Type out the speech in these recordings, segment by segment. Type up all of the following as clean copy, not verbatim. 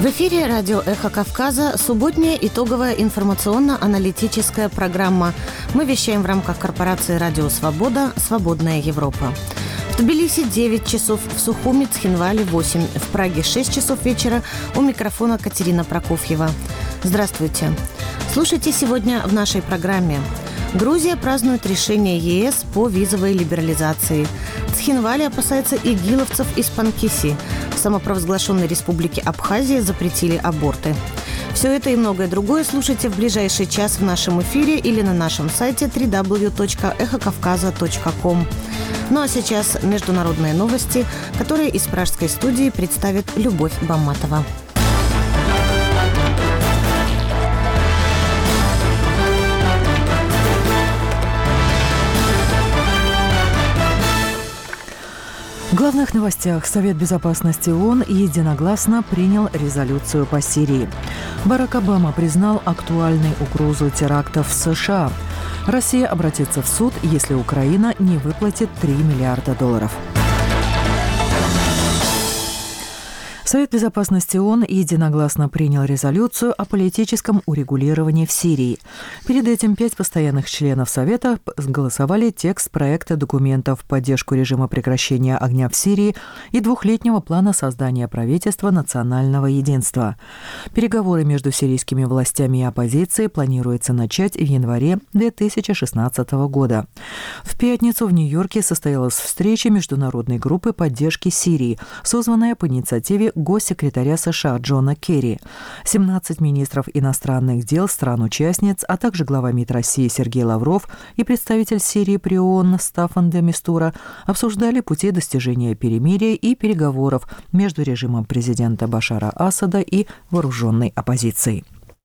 В эфире радио «Эхо Кавказа» субботняя итоговая информационно-аналитическая программа. Мы вещаем в рамках корпорации «Радио Свобода. Свободная Европа». В Тбилиси 9 часов, в Сухуми, Цхинвале 8, в Праге 6 часов вечера. У микрофона Катерина Прокофьева. Здравствуйте. Слушайте сегодня в нашей программе. Грузия празднует решение ЕС по визовой либерализации. Цхинвале опасается игиловцев из Панкиси. В самопровозглашенной республике Абхазия запретили аборты. Все это и многое другое слушайте в ближайший час в нашем эфире или на нашем сайте www.эхокавказа.ком. Ну а сейчас международные новости, которые из пражской студии представит Любовь Бамматова. В главных новостях. Совет безопасности ООН единогласно принял резолюцию по Сирии. Барак Обама признал актуальной угрозу терактов в США. Россия обратится в суд, если Украина не выплатит $3 миллиарда. Совет безопасности ООН единогласно принял резолюцию о политическом урегулировании в Сирии. Перед этим 5 постоянных членов Совета голосовали текст проекта документов в поддержку режима прекращения огня в Сирии и двухлетнего плана создания правительства национального единства. Переговоры между сирийскими властями и оппозицией планируется начать в январе 2016 года. В пятницу в Нью-Йорке состоялась встреча международной группы поддержки Сирии, созванная по инициативе госсекретаря США Джона Керри. 17 министров иностранных дел стран-участниц, а также глава МИД России Сергей Лавров и представитель Сирии при ООН Стаффан де Мистура обсуждали пути достижения перемирия и переговоров между режимом президента Башара Асада и вооруженной оппозицией.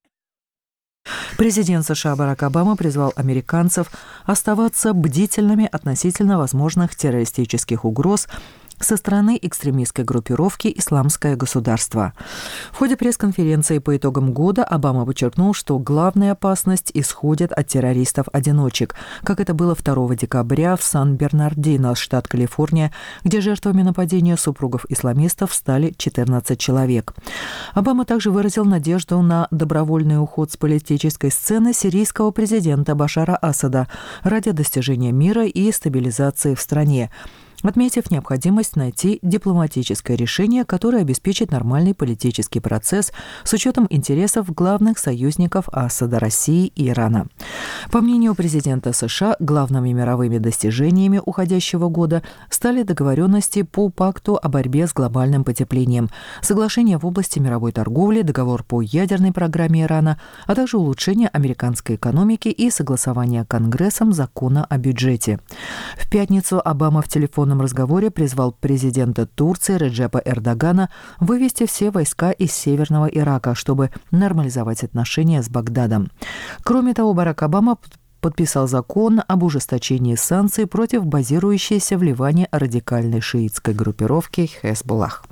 Президент США Барак Обама призвал американцев оставаться бдительными относительно возможных террористических угроз со стороны экстремистской группировки «Исламское государство». В ходе пресс-конференции по итогам года Обама подчеркнул, что главная опасность исходит от террористов-одиночек, как это было 2 декабря в Сан-Бернардино, штат Калифорния, где жертвами нападения супругов исламистов стали 14 человек. Обама также выразил надежду на добровольный уход с политической сцены сирийского президента Башара Асада ради достижения мира и стабилизации в стране, отметив необходимость найти дипломатическое решение, которое обеспечит нормальный политический процесс с учетом интересов главных союзников Асада – России и Ирана. По мнению президента США, главными мировыми достижениями уходящего года стали договоренности по пакту о борьбе с глобальным потеплением, соглашение в области мировой торговли, договор по ядерной программе Ирана, а также улучшение американской экономики и согласование Конгрессом закона о бюджете. В пятницу Обама в телефонном разговоре призвал президента Турции Реджепа Эрдогана вывести все войска из северного Ирака, чтобы нормализовать отношения с Багдадом. Кроме того, Барак Обама подписал закон об ужесточении санкций против базирующейся в Ливане радикальной шиитской группировки Хезболлах.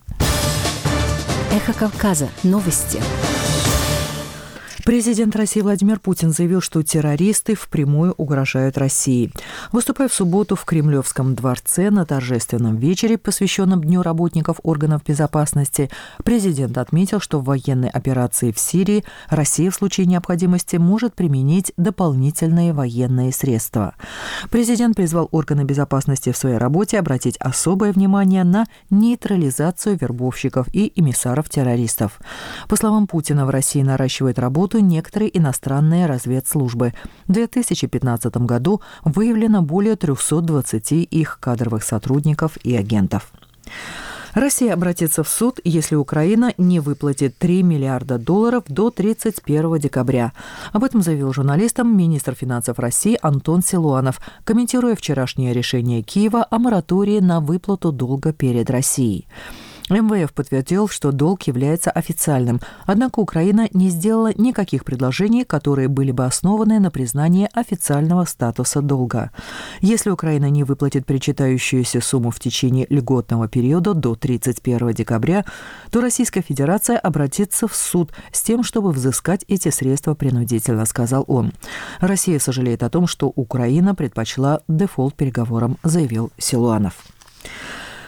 Эхо Кавказа. Новости. Президент России Владимир Путин заявил, что террористы впрямую угрожают России. Выступая в субботу в Кремлевском дворце на торжественном вечере, посвященном Дню работников органов безопасности, президент отметил, что в военной операции в Сирии Россия в случае необходимости может применить дополнительные военные средства. Президент призвал органы безопасности в своей работе обратить особое внимание на нейтрализацию вербовщиков и эмиссаров террористов. По словам Путина, в России наращивает работу некоторые иностранные разведслужбы. В 2015 году выявлено более 320 их кадровых сотрудников и агентов. Россия обратится в суд, если Украина не выплатит $3 миллиарда до 31 декабря. Об этом заявил журналистам министр финансов России Антон Силуанов, комментируя вчерашнее решение Киева о моратории на выплату долга перед Россией. МВФ подтвердил, что долг является официальным, однако Украина не сделала никаких предложений, которые были бы основаны на признании официального статуса долга. Если Украина не выплатит причитающуюся сумму в течение льготного периода до 31 декабря, то Российская Федерация обратится в суд с тем, чтобы взыскать эти средства принудительно, сказал он. Россия сожалеет о том, что Украина предпочла дефолт переговорам, заявил Силуанов.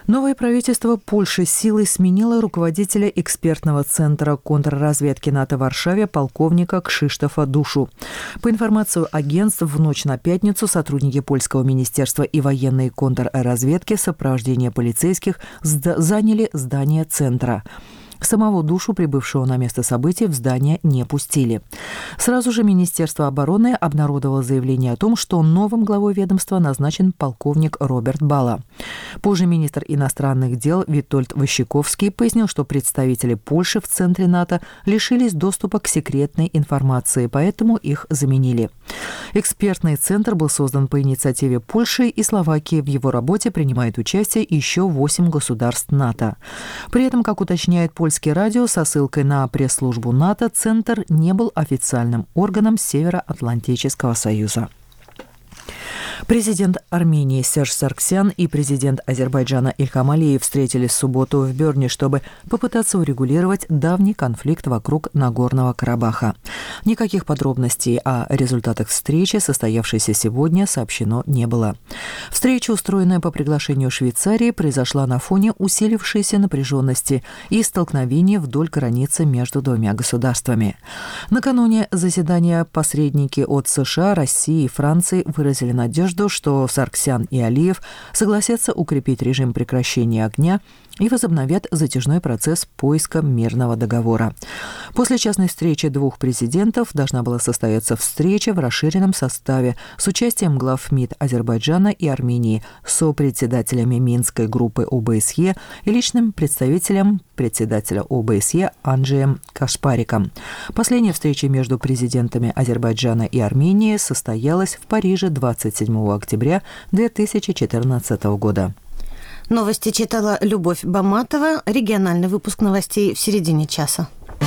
Новое правительство Польши силой сменило руководителя экспертного центра контрразведки НАТО в Варшаве полковника Кшиштофа Душу. По информации агентств, в ночь на пятницу сотрудники польского министерства и военной контрразведки в сопровождении полицейских заняли здание центра. Самого Душу, прибывшего на место событий, в здание не пустили. Сразу же Министерство обороны обнародовало заявление о том, что новым главой ведомства назначен полковник Роберт Бала. Позже министр иностранных дел Витольд Ващиковский пояснил, что представители Польши в центре НАТО лишились доступа к секретной информации, поэтому их заменили. Экспертный центр был создан по инициативе Польши и Словакии. В его работе принимает участие еще 8 государств НАТО. При этом, как уточняет Польский радио со ссылкой на пресс-службу НАТО, Центр не был официальным органом Североатлантического союза. Президент Армении Серж Саргсян и президент Азербайджана Ильхам Алиев встретились в субботу в Берне, чтобы попытаться урегулировать давний конфликт вокруг Нагорного Карабаха. Никаких подробностей о результатах встречи, состоявшейся сегодня, сообщено не было. Встреча, устроенная по приглашению Швейцарии, произошла на фоне усилившейся напряженности и столкновений вдоль границы между двумя государствами. Накануне заседания посредники от США, России и Франции выразили надежду, что Саргсян и Алиев согласятся укрепить режим прекращения огня и возобновят затяжной процесс поиска мирного договора. После частной встречи двух президентов должна была состояться встреча в расширенном составе с участием глав МИД Азербайджана и Армении, сопредседателями Минской группы ОБСЕ и личным представителем председателя ОБСЕ Анджеем Кашпариком. Последняя встреча между президентами Азербайджана и Армении состоялась в Париже 27 октября 2014 года. Новости читала Любовь Баматова. Региональный выпуск новостей в середине часа.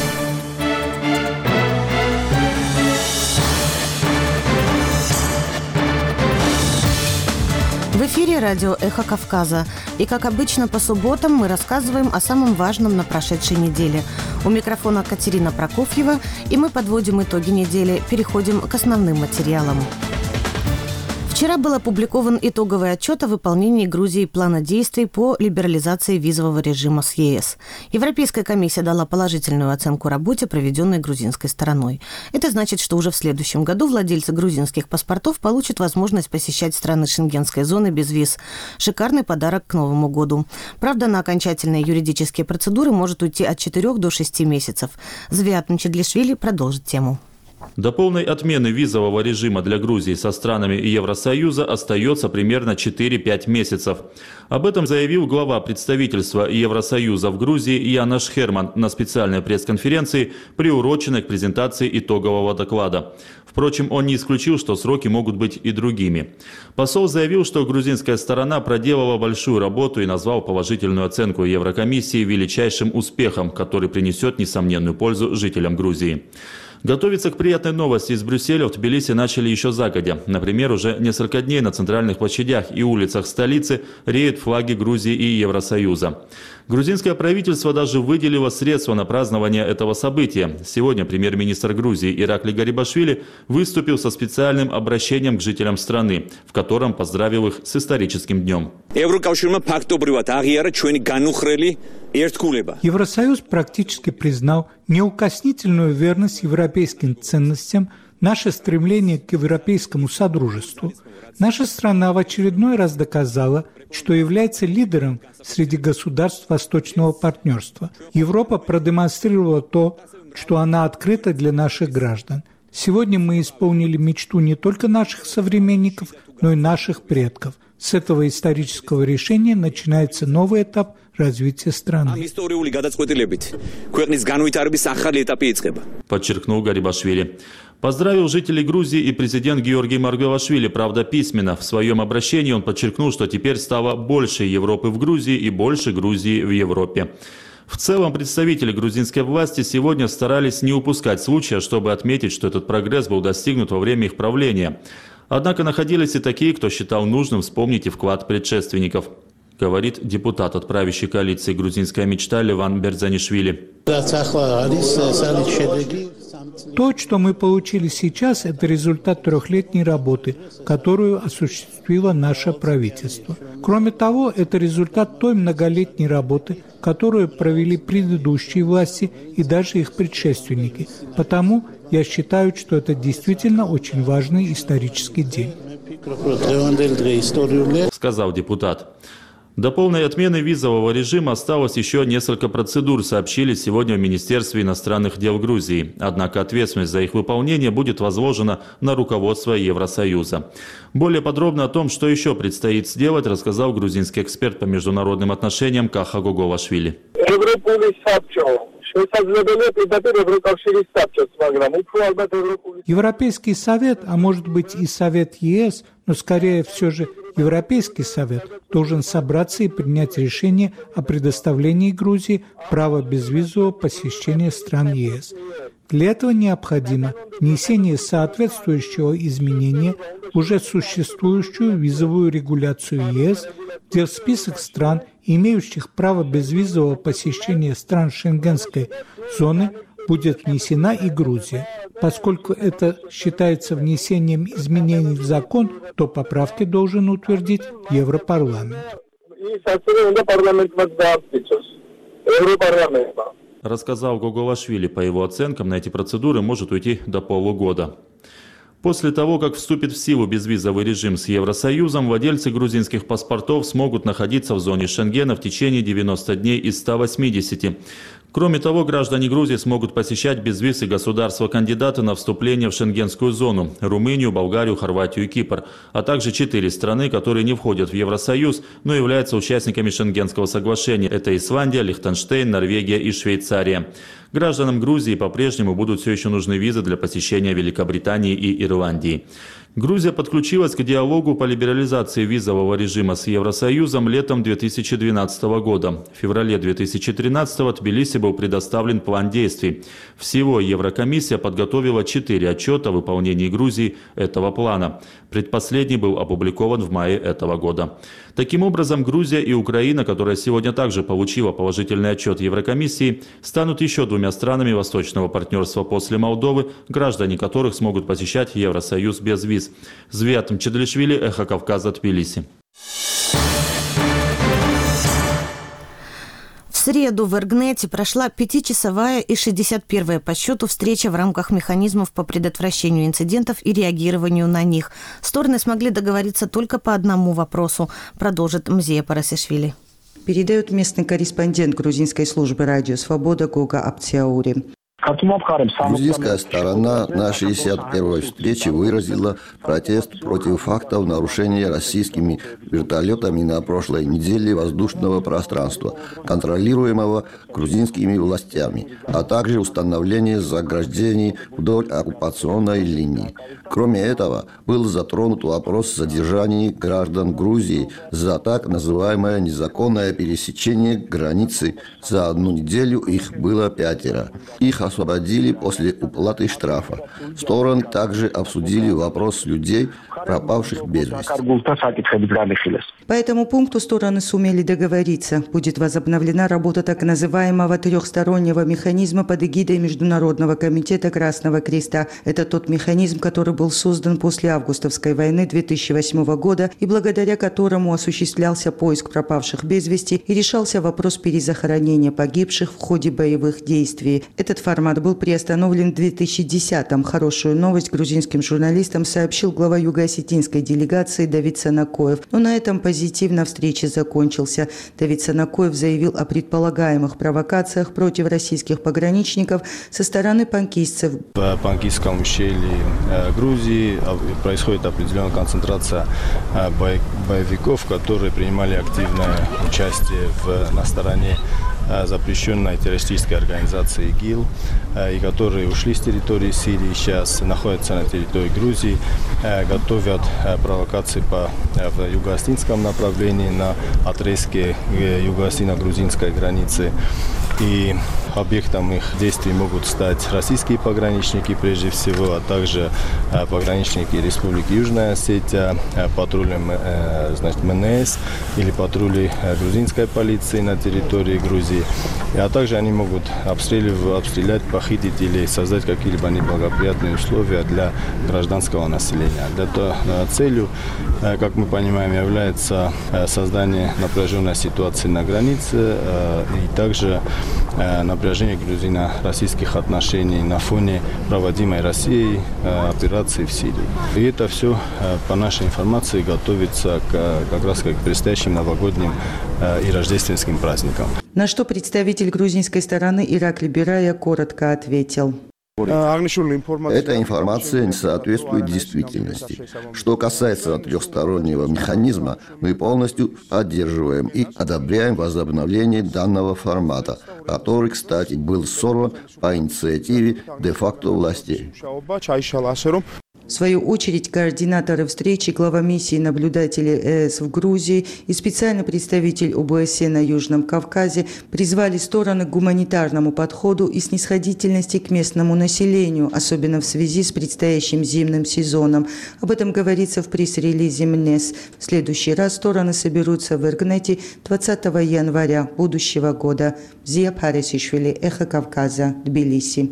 В эфире радио «Эхо Кавказа». И, как обычно, по субботам мы рассказываем о самом важном на прошедшей неделе. У микрофона Катерина Прокофьева, и мы подводим итоги недели, переходим к основным материалам. Вчера был опубликован итоговый отчет о выполнении Грузией плана действий по либерализации визового режима с ЕС. Европейская комиссия дала положительную оценку работе, проведенной грузинской стороной. Это значит, что уже в следующем году владельцы грузинских паспортов получат возможность посещать страны Шенгенской зоны без виз. Шикарный подарок к Новому году. Правда, на окончательные юридические процедуры может уйти от 4 до 6 месяцев. Звиат Мчедлишвили продолжит тему. До полной отмены визового режима для Грузии со странами Евросоюза остается примерно 4-5 месяцев. Об этом заявил глава представительства Евросоюза в Грузии Янош Херман на специальной пресс-конференции, приуроченной к презентации итогового доклада. Впрочем, он не исключил, что сроки могут быть и другими. Посол заявил, что грузинская сторона проделала большую работу и назвал положительную оценку Еврокомиссии величайшим успехом, который принесет несомненную пользу жителям Грузии. Готовиться к приятной новости из Брюсселя в Тбилиси начали еще загодя. Например, уже несколько дней на центральных площадях и улицах столицы реют флаги Грузии и Евросоюза. Грузинское правительство даже выделило средства на празднование этого события. Сегодня премьер-министр Грузии Иракли Гарибашвили выступил со специальным обращением к жителям страны, в котором поздравил их с историческим днем. Евросоюз практически признал неукоснительную верность европейским ценностям, наше стремление к европейскому содружеству. Наша страна в очередной раз доказала, что является лидером среди государств Восточного партнерства. Европа продемонстрировала то, что она открыта для наших граждан. Сегодня мы исполнили мечту не только наших современников, но и наших предков. С этого исторического решения начинается новый этап развития страны. Подчеркнул Гарибашвили. Поздравил жителей Грузии и президент Георгий Маргвелашвили, правда, письменно. В своем обращении он подчеркнул, что теперь стало больше Европы в Грузии и больше Грузии в Европе. В целом, представители грузинской власти сегодня старались не упускать случая, чтобы отметить, что этот прогресс был достигнут во время их правления. Однако находились и такие, кто считал нужным вспомнить и вклад предшественников, говорит депутат от правящей коалиции «Грузинская мечта» Леван Берзанишвили. То, что мы получили сейчас, это результат 3-летней работы, которую осуществило наше правительство. Кроме того, это результат той многолетней работы, которую провели предыдущие власти и даже их предшественники. Потому я считаю, что это действительно очень важный исторический день. Сказал депутат. До полной отмены визового режима осталось еще несколько процедур, сообщили сегодня в Министерстве иностранных дел Грузии. Однако ответственность за их выполнение будет возложена на руководство Евросоюза. Более подробно о том, что еще предстоит сделать, рассказал грузинский эксперт по международным отношениям Каха Гогувашвили. Европейский совет, а может быть и Совет ЕС, но скорее все же Европейский совет должен собраться и принять решение о предоставлении Грузии права безвизового посещения стран ЕС. Для этого необходимо внесение соответствующего изменения в уже существующую визовую регуляцию ЕС, где в список стран, имеющих право безвизового посещения стран Шенгенской зоны, будет внесена и Грузия. Поскольку это считается внесением изменений в закон, то поправки должен утвердить Европарламент. Рассказал Гогувашвили. По его оценкам, на эти процедуры может уйти до полугода. После того, как вступит в силу безвизовый режим с Евросоюзом, владельцы грузинских паспортов смогут находиться в зоне Шенгена в течение 90 дней из 180. Кроме того, граждане Грузии смогут посещать без виз и государства-кандидаты на вступление в шенгенскую зону – Румынию, Болгарию, Хорватию и Кипр, а также 4 страны, которые не входят в Евросоюз, но являются участниками Шенгенского соглашения – это Исландия, Лихтенштейн, Норвегия и Швейцария. Гражданам Грузии по-прежнему будут все еще нужны визы для посещения Великобритании и Ирландии. Грузия подключилась к диалогу по либерализации визового режима с Евросоюзом летом 2012 года. В феврале 2013 Тбилиси был предоставлен план действий. Всего Еврокомиссия подготовила 4 отчета о выполнении Грузии этого плана. Предпоследний был опубликован в мае этого года. Таким образом, Грузия и Украина, которая сегодня также получила положительный отчет Еврокомиссии, станут еще 2 странами восточного партнерства после Молдовы, граждане которых смогут посещать Евросоюз без виз. Звиат Мчедлишвили, Эхо Кавказа, Тбилиси. В среду в Эргнете прошла 5-часовая и 61-я по счету встреча в рамках механизмов по предотвращению инцидентов и реагированию на них. Стороны смогли договориться только по одному вопросу, продолжит Мзия Парасишвили. Передает местный корреспондент грузинской службы «Радио Свобода» Гога Аптиаури. Грузинская сторона на 61-й встрече выразила протест против фактов нарушения российскими вертолетами на прошлой неделе воздушного пространства, контролируемого грузинскими властями, а также установление заграждений вдоль оккупационной линии. Кроме этого, был затронут вопрос задержания граждан Грузии за так называемое незаконное пересечение границы. За одну неделю их было 5. Их освободили после уплаты штрафа. Стороны также обсудили вопрос людей, пропавших без вести. По этому пункту стороны сумели договориться. Будет возобновлена работа так называемого 3-стороннего механизма под эгидой Международного комитета Красного Креста. Это тот механизм, который был создан после августовской войны 2008 года и благодаря которому осуществлялся поиск пропавших без вести и решался вопрос перезахоронения погибших в ходе боевых действий. Этот формат был приостановлен в 2010-м. Хорошую новость грузинским журналистам сообщил глава юго-осетинской делегации Давид Санакоев. Но на этом позитивно встреча закончился. Давид Санакоев заявил о предполагаемых провокациях против российских пограничников со стороны панкистцев. В панкистском ущелье Грузии происходит определенная концентрация боевиков, которые принимали активное участие на стороне запрещенной террористической организации ИГИЛ, и которые ушли с территории Сирии, сейчас находятся на территории Грузии, готовят провокации в юго-осетинском направлении на отрезке юго-осетино-грузинской границы. И объектом их действий могут стать российские пограничники прежде всего, а также пограничники Республики Южная Осетия, патрули МНС или патрули грузинской полиции на территории Грузии. А также они могут обстрелять, похитить или создать какие-либо неблагоприятные условия для гражданского населения. Для этого целью, как мы понимаем, является создание напряженной ситуации на границе и также напряжение грузино-российских отношений на фоне проводимой Россией операции в Сирии. И это все, по нашей информации, готовится как раз к предстоящим новогодним и рождественским праздникам. На что представитель грузинской стороны Иракли Бирая коротко ответил. Эта информация не соответствует действительности. Что касается трехстороннего механизма, мы полностью поддерживаем и одобряем возобновление данного формата, который, кстати, был сорван по инициативе де-факто властей. В свою очередь, координаторы встречи, глава миссии наблюдателей ЕС в Грузии и специальный представитель ОБСЕ на Южном Кавказе призвали стороны к гуманитарному подходу и снисходительности к местному населению, особенно в связи с предстоящим зимним сезоном. Об этом говорится в пресс-релизе МНЕС. В следующий раз стороны соберутся в Иргнете 20 января будущего года. Зия Парисишвили, Эхо Кавказа, Тбилиси.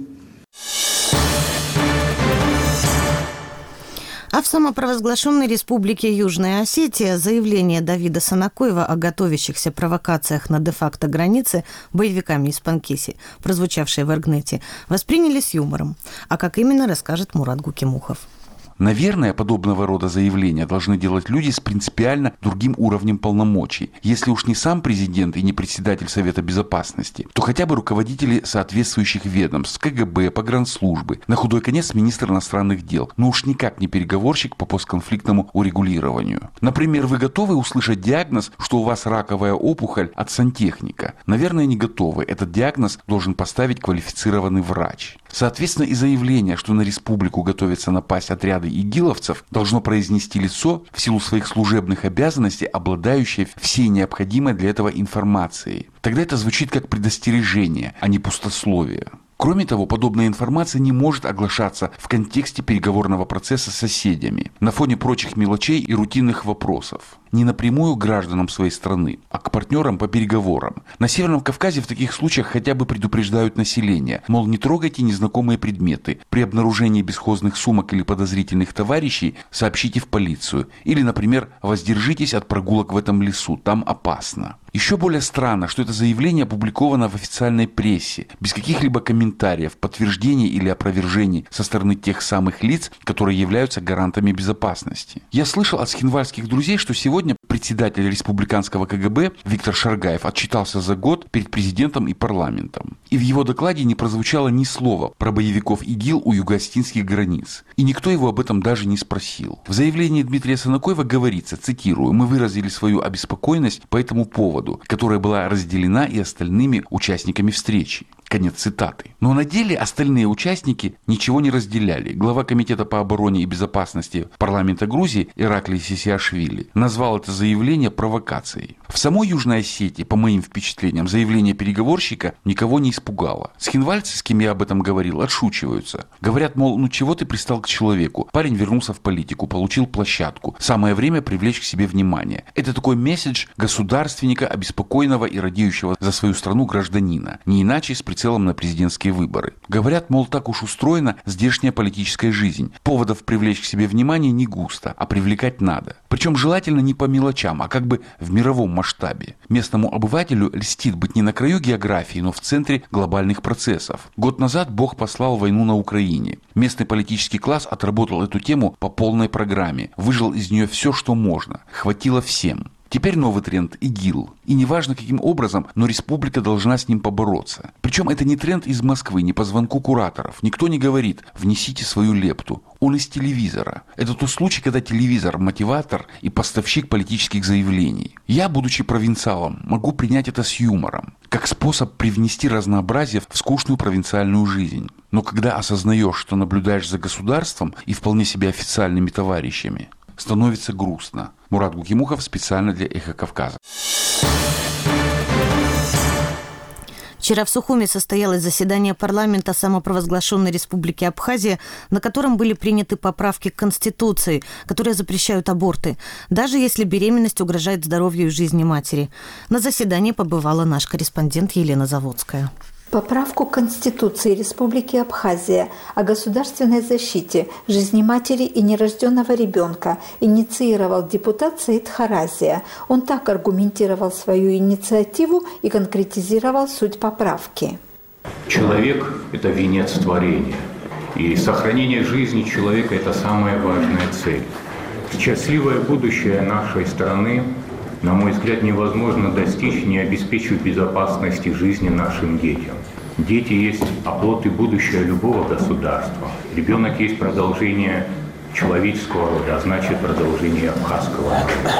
А в самопровозглашенной Республике Южная Осетия заявление Давида Санакоева о готовящихся провокациях на де-факто границе боевиками из Панкиси, прозвучавшие в Иргнете, восприняли с юмором. А как именно, расскажет Мурат Гукимухов. Наверное, подобного рода заявления должны делать люди с принципиально другим уровнем полномочий. Если уж не сам президент и не председатель Совета Безопасности, то хотя бы руководители соответствующих ведомств, КГБ, погранслужбы, на худой конец министр иностранных дел, но уж никак не переговорщик по постконфликтному урегулированию. Например, вы готовы услышать диагноз, что у вас раковая опухоль от сантехника? Наверное, не готовы. Этот диагноз должен поставить квалифицированный врач. Соответственно, и заявление, что на республику готовятся напасть отряды игиловцев, должно произнести лицо, в силу своих служебных обязанностей, обладающее всей необходимой для этого информацией. Тогда это звучит как предостережение, а не пустословие. Кроме того, подобная информация не может оглашаться в контексте переговорного процесса с соседями, на фоне прочих мелочей и рутинных вопросов. Не напрямую к гражданам своей страны, а к партнерам по переговорам. На Северном Кавказе в таких случаях хотя бы предупреждают население, мол, не трогайте незнакомые предметы. При обнаружении бесхозных сумок или подозрительных товарищей сообщите в полицию. Или, например, воздержитесь от прогулок в этом лесу, там опасно. Еще более странно, что это заявление опубликовано в официальной прессе, без каких-либо комментариев, подтверждений или опровержений со стороны тех самых лиц, которые являются гарантами безопасности. Я слышал от схинвальских друзей, что сегодня председатель республиканского КГБ Виктор Шаргаев отчитался за год перед президентом и парламентом. И в его докладе не прозвучало ни слова про боевиков ИГИЛ у юго-осетинских границ. И никто его об этом даже не спросил. В заявлении Дмитрия Санакоева говорится, цитирую, «Мы выразили свою обеспокоенность по этому поводу, которая была разделена и остальными участниками встречи». Конец цитаты. Но на деле остальные участники ничего не разделяли. Глава Комитета по обороне и безопасности парламента Грузии Ираклий Сисиашвили назвал это заявление провокацией. В самой Южной Осетии, по моим впечатлениям, заявление переговорщика никого не испугало. Схинвальцы, с кем я об этом говорил, отшучиваются. Говорят, мол, ну чего ты пристал к человеку? Парень вернулся в политику, получил площадку. Самое время привлечь к себе внимание. Это такой месседж государственника, обеспокоенного и радеющего за свою страну гражданина. Не иначе с прицелом на президентские выборы. Говорят, мол, так уж устроена здешняя политическая жизнь. Поводов привлечь к себе внимание не густо, а привлекать надо. Причем желательно не по мелочам, а как бы в мировом масштабе. Местному обывателю льстит быть не на краю географии, но в центре глобальных процессов. Год назад Бог послал войну на Украине. Местный политический класс отработал эту тему по полной программе. Выжил из нее все, что можно. Хватило всем. Теперь новый тренд – ИГИЛ. И неважно каким образом, но республика должна с ним побороться. Причем это не тренд из Москвы, не по звонку кураторов. Никто не говорит «внесите свою лепту». Он из телевизора. Это тот случай, когда телевизор – мотиватор и поставщик политических заявлений. Я, будучи провинциалом, могу принять это с юмором, как способ привнести разнообразие в скучную провинциальную жизнь. Но когда осознаешь, что наблюдаешь за государством и вполне себе официальными товарищами, становится грустно. Мурат Гукимухов специально для Эхо Кавказа. Вчера в Сухуми состоялось заседание парламента самопровозглашенной Республики Абхазия, на котором были приняты поправки к Конституции, которые запрещают аборты, даже если беременность угрожает здоровью и жизни матери. На заседании побывала наш корреспондент Елена Заводская. Поправку Конституции Республики Абхазия о государственной защите жизни матери и нерожденного ребенка инициировал депутат Саид Харазия. Он так аргументировал свою инициативу и конкретизировал суть поправки. Человек – это венец творения. И сохранение жизни человека – это самая важная цель. Счастливое будущее нашей страны, на мой взгляд, невозможно достичь, не обеспечив безопасности жизни нашим детям. Дети есть оплот и будущее любого государства. Ребенок есть продолжение человеческого рода, а значит продолжение абхазского рода.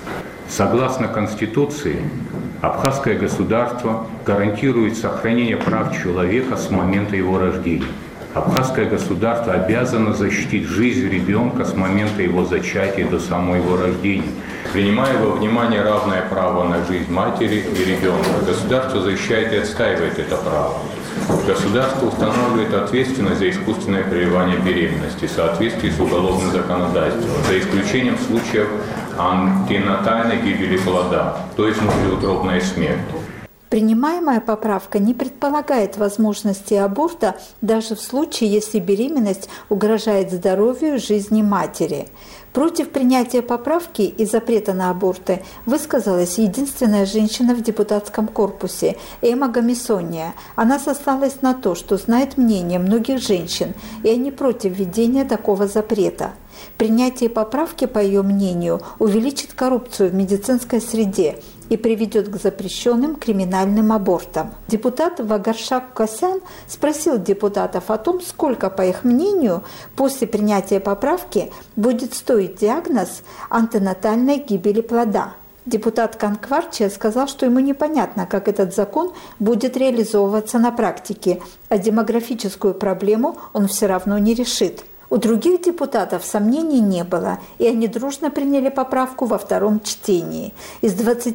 Согласно Конституции, абхазское государство гарантирует сохранение прав человека с момента его рождения. Абхазское государство обязано защитить жизнь ребенка с момента его зачатия до самого его рождения. Принимая во внимание равное право на жизнь матери и ребенка, государство защищает и отстаивает это право. Государство устанавливает ответственность за искусственное прерывание беременности в соответствии с уголовным законодательством, за исключением случаев антенатальной гибели плода, то есть внутриутробной смерти. Принимаемая поправка не предполагает возможности аборта даже в случае, если беременность угрожает здоровью и жизни матери. Против принятия поправки и запрета на аборты высказалась единственная женщина в депутатском корпусе Эма Гамисония. Она сослалась на то, что знает мнение многих женщин, и они против введения такого запрета. Принятие поправки, по ее мнению, увеличит коррупцию в медицинской среде и приведет к запрещенным криминальным абортам. Депутат Вагаршак Косян спросил депутатов о том, сколько, по их мнению, после принятия поправки будет стоить диагноз антенатальной гибели плода. Депутат Канкварчия сказал, что ему непонятно, как этот закон будет реализовываться на практике, а демографическую проблему он все равно не решит. У других депутатов сомнений не было, и они дружно приняли поправку во втором чтении. Из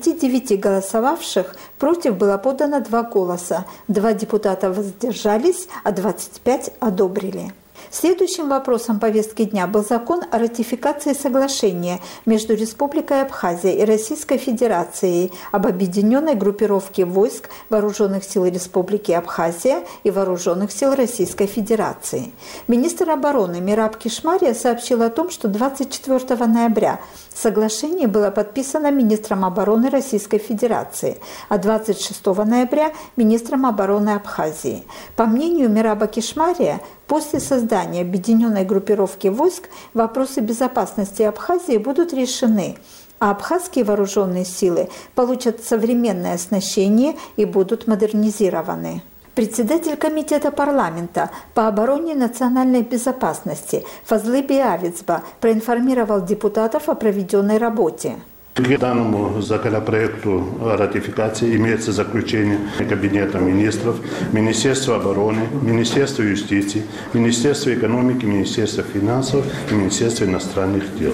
29 голосовавших против было подано 2 голоса. 2 депутата воздержались, а 25 одобрили. Следующим вопросом повестки дня был закон о ратификации соглашения между Республикой Абхазия и Российской Федерацией об объединенной группировке войск Вооруженных сил Республики Абхазия и Вооруженных сил Российской Федерации. Министр обороны Мираб Кишмария сообщил о том, что 24 ноября соглашение было подписано министром обороны Российской Федерации, а 26 ноября – министром обороны Абхазии. По мнению Мираба Кишмария, после создания объединенной группировки войск вопросы безопасности Абхазии будут решены, а абхазские вооруженные силы получат современное оснащение и будут модернизированы. Председатель комитета парламента по обороне и национальной безопасности Фазлы Биавицба проинформировал депутатов о проведенной работе. К данному законопроекту о ратификации имеется заключение Кабинета министров, Министерства обороны, Министерства юстиции, Министерства экономики, Министерства финансов и Министерства иностранных дел.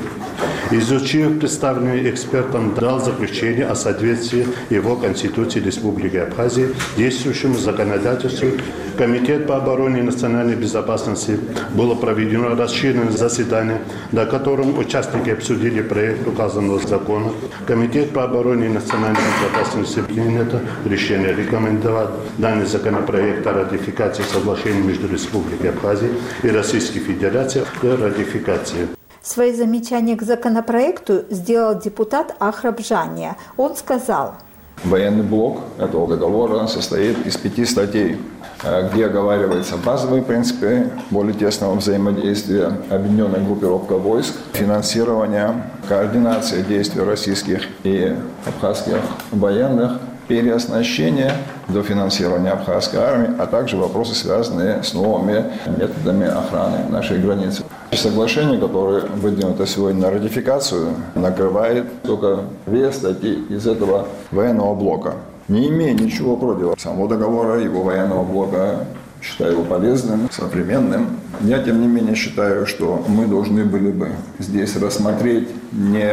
Изучив представленный экспертом, дал заключение о соответствии его Конституции Республики Абхазия действующему законодательству. Комитет по обороне и национальной безопасности было проведено расширенное заседание, на котором участники обсудили проект указанного закона. Комитет по обороне и национальной безопасности принято решение рекомендовать данный законопроект о ратификации соглашения между Республикой Абхазия и Российской Федерацией для ратификации. Свои замечания к законопроекту сделал депутат Ахраб Жания. Он сказал: военный блок этого договора состоит из 5 статей, где оговариваются базовые принципы более тесного взаимодействия, объединенная группировка войск, финансирование, координация действий российских и абхазских военных, переоснащение до финансирования абхазской армии, а также вопросы, связанные с новыми методами охраны нашей границы. Соглашение, которое выдвинуто сегодня на ратификацию, накрывает только 2 статьи из этого военного блока. Не имея ничего против самого договора, его военного блока, считаю его полезным, современным. Я, тем не менее, считаю, что мы должны были бы здесь рассмотреть не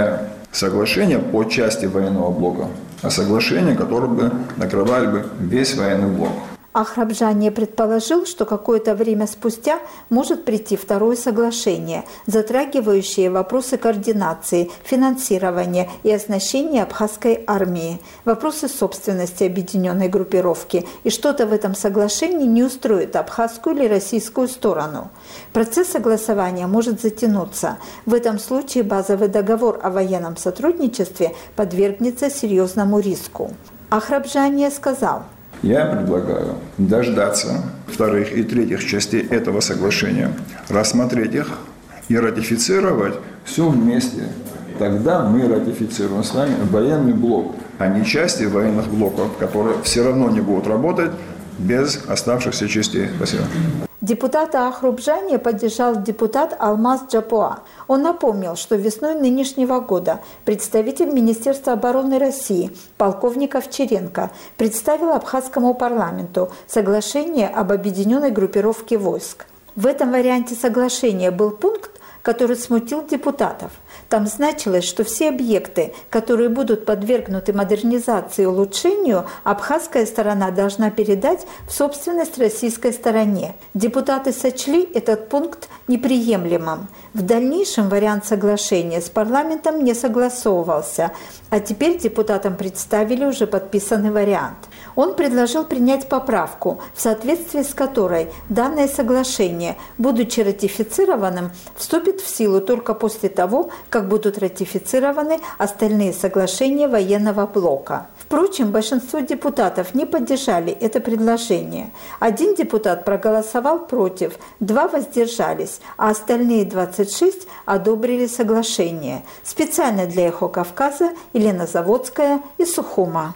соглашения по части военного блока, а соглашения, которые бы накрывали бы весь военный блок. Ахрабжани предположил, что какое-то время спустя может прийти второе соглашение, затрагивающее вопросы координации, финансирования и оснащения абхазской армии, вопросы собственности объединенной группировки, и что-то в этом соглашении не устроит абхазскую или российскую сторону. Процесс согласования может затянуться. В этом случае базовый договор о военном сотрудничестве подвергнется серьезному риску. Ахрабжани сказал: Я предлагаю дождаться вторых и третьих частей этого соглашения, рассмотреть их и ратифицировать все вместе. Тогда мы ратифицируем с вами военный блок, а не части военных блоков, которые все равно не будут работать без оставшихся частей. Спасибо. Депутата Ахрабжани поддержал депутат Алмаз Джапуа. Он напомнил, что весной нынешнего года представитель Министерства обороны России, полковник Овчаренко, представил абхазскому парламенту соглашение об объединенной группировке войск. В этом варианте соглашения был пункт, который смутил депутатов. Там значилось, что все объекты, которые будут подвергнуты модернизации и улучшению, абхазская сторона должна передать в собственность российской стороне. Депутаты сочли этот пункт неприемлемым. В дальнейшем вариант соглашения с парламентом не согласовывался, а теперь депутатам представили уже подписанный вариант. Он предложил принять поправку, в соответствии с которой данное соглашение, будучи ратифицированным, вступит в силу только после того, как будут ратифицированы остальные соглашения военного блока. Впрочем, большинство депутатов не поддержали это предложение. Один депутат проголосовал против, 2 воздержались, а остальные 26 одобрили соглашение. Специально для «Эхо Кавказа» Елена Заводская из Сухума.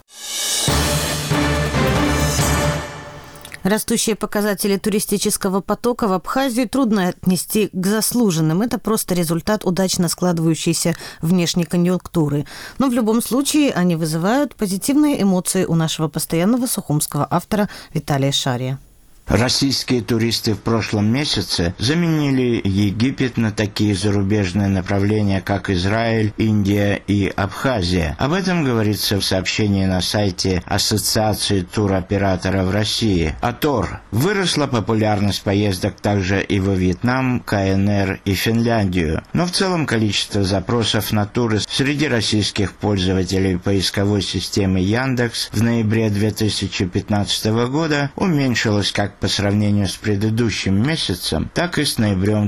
Растущие показатели туристического потока в Абхазию трудно отнести к заслуженным. Это просто результат удачно складывающейся внешней конъюнктуры. Но в любом случае они вызывают позитивные эмоции у нашего постоянного сухумского автора Виталия Шария. Российские туристы в прошлом месяце заменили Египет на такие зарубежные направления, как Израиль, Индия и Абхазия. Об этом говорится в сообщении на сайте Ассоциации туроператоров России. АТОР. Выросла популярность поездок также и во Вьетнам, КНР и Финляндию. Но в целом количество запросов на туры среди российских пользователей поисковой системы Яндекс в ноябре 2015 года уменьшилось как по сравнению с предыдущим месяцем, так и с ноябрем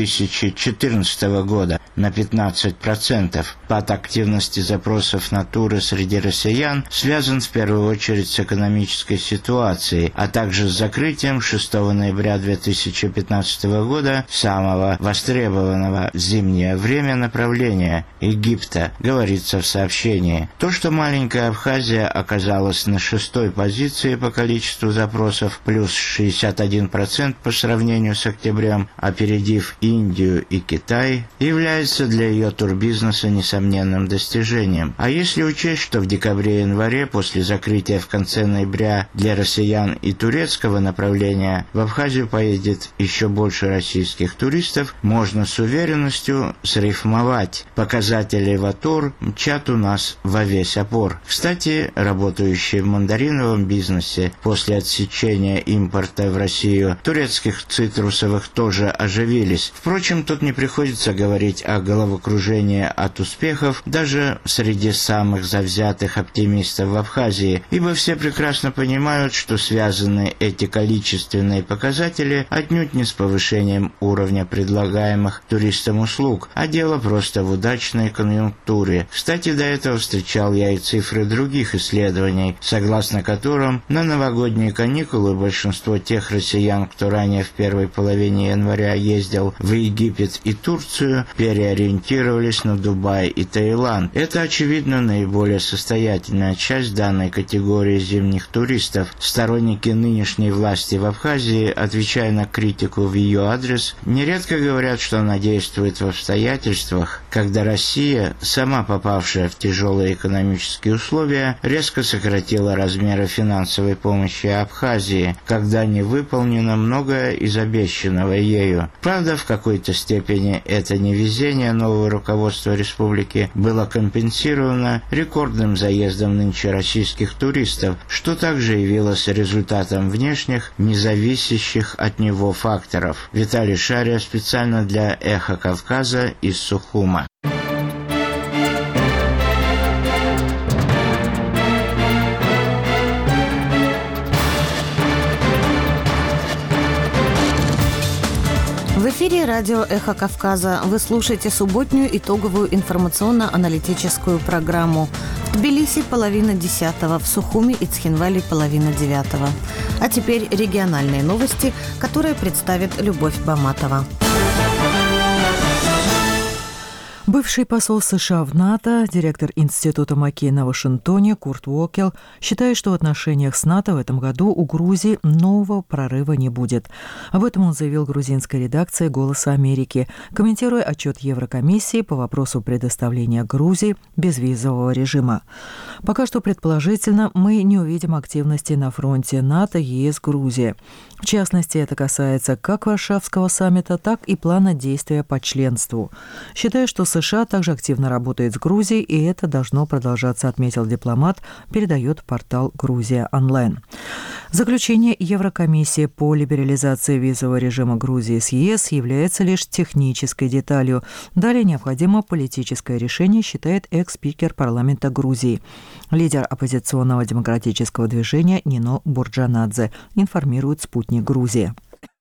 2014 года на 15%. Спад активности запросов на туры среди россиян связан в первую очередь с экономической ситуацией, а также с закрытием 6 ноября 2015 года самого востребованного в зимнее время направления – Египта, говорится в сообщении. То, что маленькая Абхазия оказалась на 6-й позиции по количеству запросов, плюс 61% по сравнению с октябрем, опередив Индию и Китай, является для ее турбизнеса несомненным достижением. А если учесть, что в декабре и январе, после закрытия в конце ноября для россиян и турецкого направления, в Абхазию поедет еще больше российских туристов, можно с уверенностью срифмовать. Показатели в АТОР мчат у нас во весь опор. Кстати, работающие в мандариновом бизнесе после отсечения импорта в Россию турецких цитрусовых тоже оживились. Впрочем, тут не приходится говорить о головокружении от успехов даже среди самых завзятых оптимистов в Абхазии, ибо все прекрасно понимают, что связаны эти количественные показатели отнюдь не с повышением уровня предлагаемых туристам услуг, а дело просто в удачной конъюнктуре. Кстати, до этого встречал я и цифры других исследований, согласно которым на новогодние каникулы большинство тех россиян, кто ранее в первой половине января ездил в Египет и Турцию, переориентировались на Дубай и Таиланд. Это, очевидно, наиболее состоятельная часть данной категории зимних туристов. Сторонники нынешней власти в Абхазии, отвечая на критику в ее адрес, нередко говорят, что она действует в обстоятельствах, когда Россия, сама попавшая в тяжелые экономические условия, резко сократила размеры финансовой помощи Абхазии, когда когда не выполнено многое из обещанного ею. Правда, в какой-то степени это невезение нового руководства республики было компенсировано рекордным заездом нынче российских туристов, что также явилось результатом внешних, независящих от него факторов. Виталий Шария специально для «Эхо Кавказа» из Сухума. В эфире радио «Эхо Кавказа». Вы слушаете субботнюю итоговую информационно-аналитическую программу. В Тбилиси 9:30, в Сухуми и Цхинвали 8:30. А теперь региональные новости, которые представит Любовь Баматова. Бывший посол США в НАТО, директор Института Маккейна в Вашингтоне Курт Уокел считает, что в отношениях с НАТО в этом году у Грузии нового прорыва не будет. Об этом он заявил грузинской редакции «Голоса Америки», комментируя отчет Еврокомиссии по вопросу предоставления Грузии безвизового режима. Пока что, предположительно, мы не увидим активности на фронте НАТО, ЕС, Грузии. В частности, это касается как Варшавского саммита, так и плана действия по членству. Считаю, что США также активно работает с Грузией, и это должно продолжаться, отметил дипломат, передает портал «Грузия онлайн». Заключение Еврокомиссии по либерализации визового режима Грузии с ЕС является лишь технической деталью. Далее необходимо политическое решение, считает экс-спикер парламента Грузии. Лидер оппозиционного демократического движения Нино Бурджанадзе, информирует «Спутник Грузии».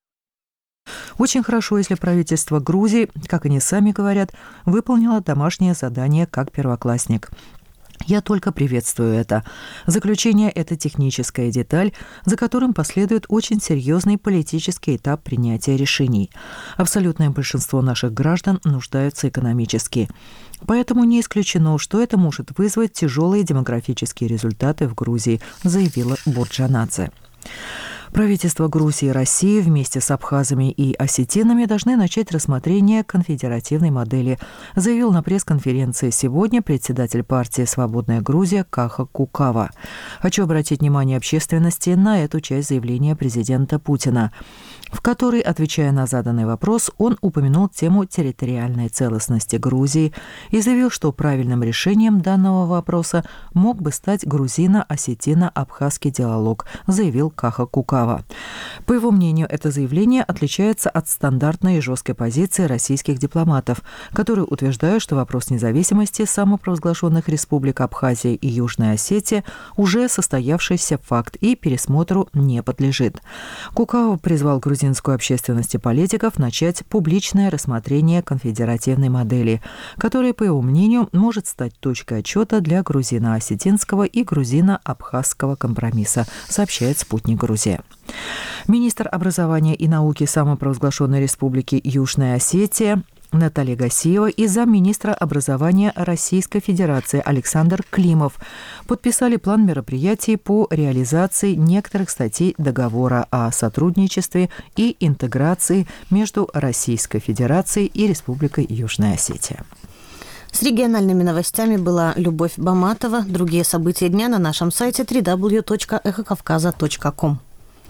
Очень хорошо, если правительство Грузии, как они сами говорят, выполнило домашнее задание как первоклассник. Я только приветствую это. Заключение – это техническая деталь, за которым последует очень серьезный политический этап принятия решений. Абсолютное большинство наших граждан нуждаются экономически. Поэтому не исключено, что это может вызвать тяжелые демографические результаты в Грузии, заявила Бурджанадзе. Правительства Грузии и России вместе с абхазами и осетинами должны начать рассмотрение конфедеративной модели, заявил на пресс-конференции сегодня председатель партии «Свободная Грузия» Каха Кукава. Хочу обратить внимание общественности на эту часть заявления президента Путина, в которой, отвечая на заданный вопрос, он упомянул тему территориальной целостности Грузии и заявил, что правильным решением данного вопроса мог бы стать грузино-осетино-абхазский диалог, заявил Каха Кукава. По его мнению, это заявление отличается от стандартной и жесткой позиции российских дипломатов, которые утверждают, что вопрос независимости самопровозглашенных республик Абхазия и Южная Осетия уже состоявшийся факт и пересмотру не подлежит. Кукава призвал грузинскую общественность и политиков начать публичное рассмотрение конфедеративной модели, которая, по его мнению, может стать точкой отчета для грузино-осетинского и грузино-абхазского компромисса, сообщает «Спутник Грузия». Министр образования и науки самопровозглашенной республики Южная Осетия Наталья Гасиева и замминистра образования Российской Федерации Александр Климов подписали план мероприятий по реализации некоторых статей договора о сотрудничестве и интеграции между Российской Федерацией и Республикой Южная Осетия. С региональными новостями была Любовь Баматова. Другие события дня на нашем сайте www.эхокавказа.ком.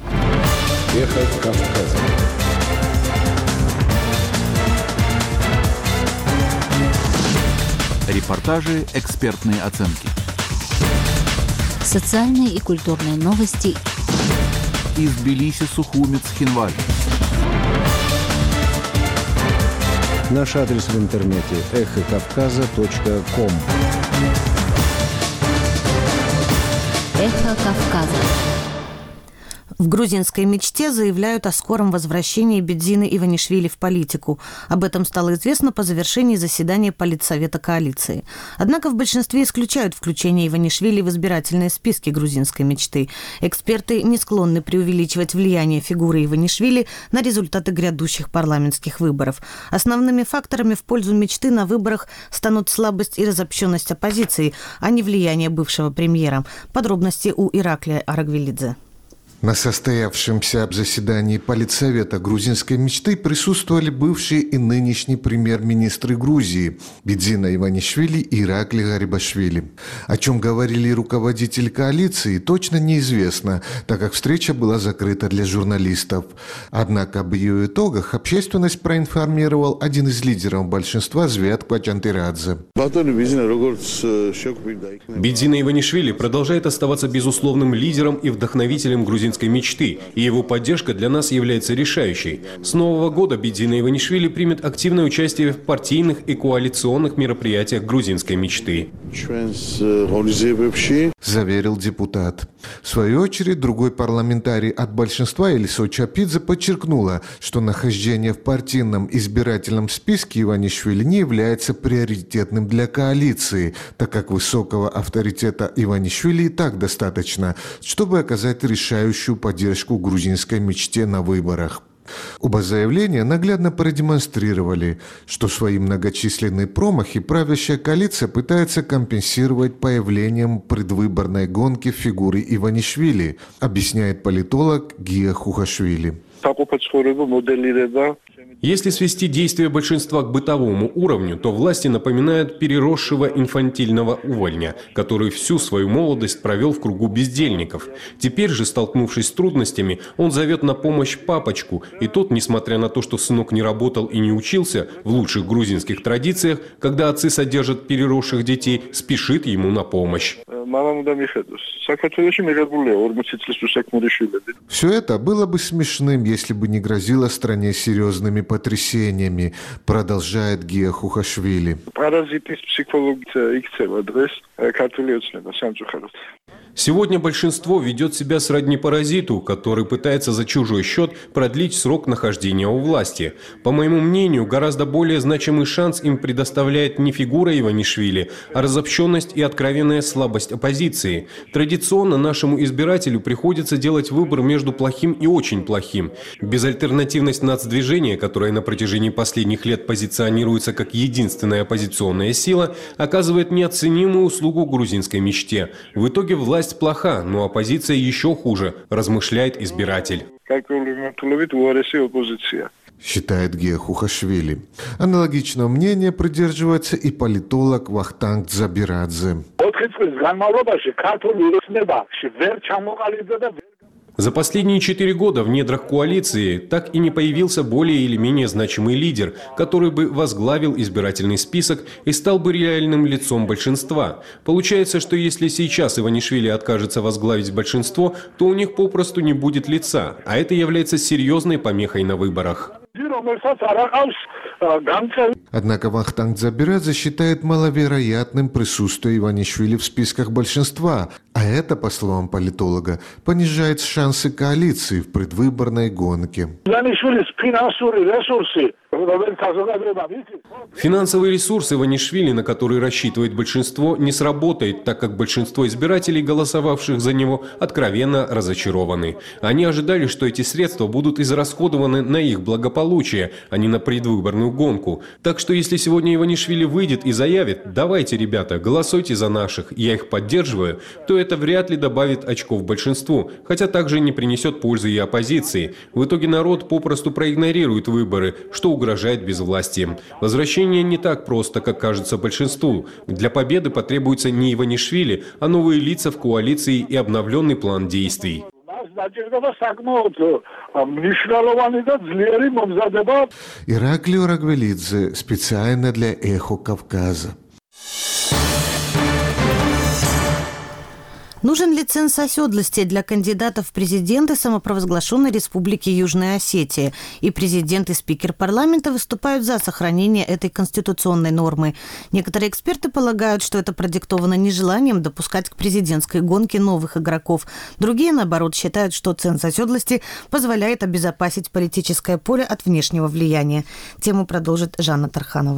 Эхо Кавказа. Репортажи, экспертные оценки. Социальные и культурные новости. Из Тбилиси, Сухуми, Цхинвали. Наш адрес в интернете эхокавказа.ком. Эхо Кавказа. В грузинской мечте заявляют о скором возвращении Бедзины Иванишвили в политику. Об этом стало известно по завершении заседания Политсовета коалиции. Однако в большинстве исключают включение Иванишвили в избирательные списки грузинской мечты. Эксперты не склонны преувеличивать влияние фигуры Иванишвили на результаты грядущих парламентских выборов. Основными факторами в пользу мечты на выборах станут слабость и разобщенность оппозиции, а не влияние бывшего премьера. Подробности у Ираклия Арагвелидзе. На состоявшемся заседании Политсовета грузинской мечты присутствовали бывшие и нынешний премьер-министры Грузии Бидзина Иванишвили и Иракли Гарибашвили. О чем говорили руководители коалиции, точно неизвестно, так как встреча была закрыта для журналистов. Однако об ее итогах общественность проинформировал один из лидеров большинства Звят Квачантирадзе. Бидзина Иванишвили продолжает оставаться безусловным лидером и вдохновителем грузинской мечты, и его поддержка для нас является решающей. С Нового года Бидзина Иванишвили примет активное участие в партийных и коалиционных мероприятиях грузинской мечты. Заверил депутат. В свою очередь, другой парламентарий от большинства Элисо Чапидзе подчеркнула, что нахождение в партийном избирательном списке Иванишвили не является приоритетным для коалиции, так как высокого авторитета Иванишвили и так достаточно, чтобы оказать решающую поддержку грузинской мечте на выборах. Оба заявления наглядно продемонстрировали, что свои многочисленные промахи правящая коалиция пытается компенсировать появлением предвыборной гонки фигуры Иванишвили, объясняет политолог Гия Хухашвили. Если свести действия большинства к бытовому уровню, то власти напоминают переросшего инфантильного увольня, который всю свою молодость провел в кругу бездельников. Теперь же, столкнувшись с трудностями, он зовет на помощь папочку, и тот, несмотря на то, что сынок не работал и не учился, в лучших грузинских традициях, когда отцы содержат переросших детей, спешит ему на помощь. Все это было бы смешным, если бы не грозило стране серьезными потрясениями, продолжает Гия Хухашвили. Сегодня большинство ведет себя сродни паразиту, который пытается за чужой счет продлить срок нахождения у власти. По моему мнению, гораздо более значимый шанс им предоставляет не фигура Иванишвили, а разобщенность и откровенная слабость оппозиции. Традиционно нашему избирателю приходится делать выбор между плохим и очень плохим. Безальтернативность нацдвижения, которое на протяжении последних лет позиционируется как единственная оппозиционная сила, оказывает неоценимую услугу грузинской мечте. В итоге власть плоха, но оппозиция еще хуже, размышляет избиратель. Считает Гия Хухашвили. Аналогичного мнения придерживается и политолог Вахтанг Дзабирадзе. За последние 4 года в недрах коалиции так и не появился более или менее значимый лидер, который бы возглавил избирательный список и стал бы реальным лицом большинства. Получается, что если сейчас Иванишвили откажется возглавить большинство, то у них попросту не будет лица, а это является серьезной помехой на выборах. Однако Вахтанг Дзабирадзе считает маловероятным присутствие Иванишвили в списках большинства, а это, по словам политолога, понижает шансы коалиции в предвыборной гонке. Финансовый ресурс Иванишвили, на который рассчитывает большинство, не сработает, так как большинство избирателей, голосовавших за него, откровенно разочарованы. Они ожидали, что эти средства будут израсходованы на их благополучие, а не на предвыборную гонку. Так что если сегодня Иванишвили выйдет и заявит «давайте, ребята, голосуйте за наших, я их поддерживаю», то это вряд ли добавит очков большинству, хотя также не принесет пользы и оппозиции. В итоге народ попросту проигнорирует выборы, что угрожает безвластием. Возвращение не так просто, как кажется большинству. Для победы потребуется не Иванишвили, а новые лица в коалиции и обновленный план действий. Ираклио Рагвелидзе специально для «Эхо Кавказа». Нужен ли ценз оседлости для кандидатов в президенты самопровозглашенной Республики Южная Осетия? И президент и спикер парламента выступают за сохранение этой конституционной нормы. Некоторые эксперты полагают, что это продиктовано нежеланием допускать к президентской гонке новых игроков. Другие, наоборот, считают, что ценз оседлости позволяет обезопасить политическое поле от внешнего влияния. Тему продолжит Жанна Тарханова.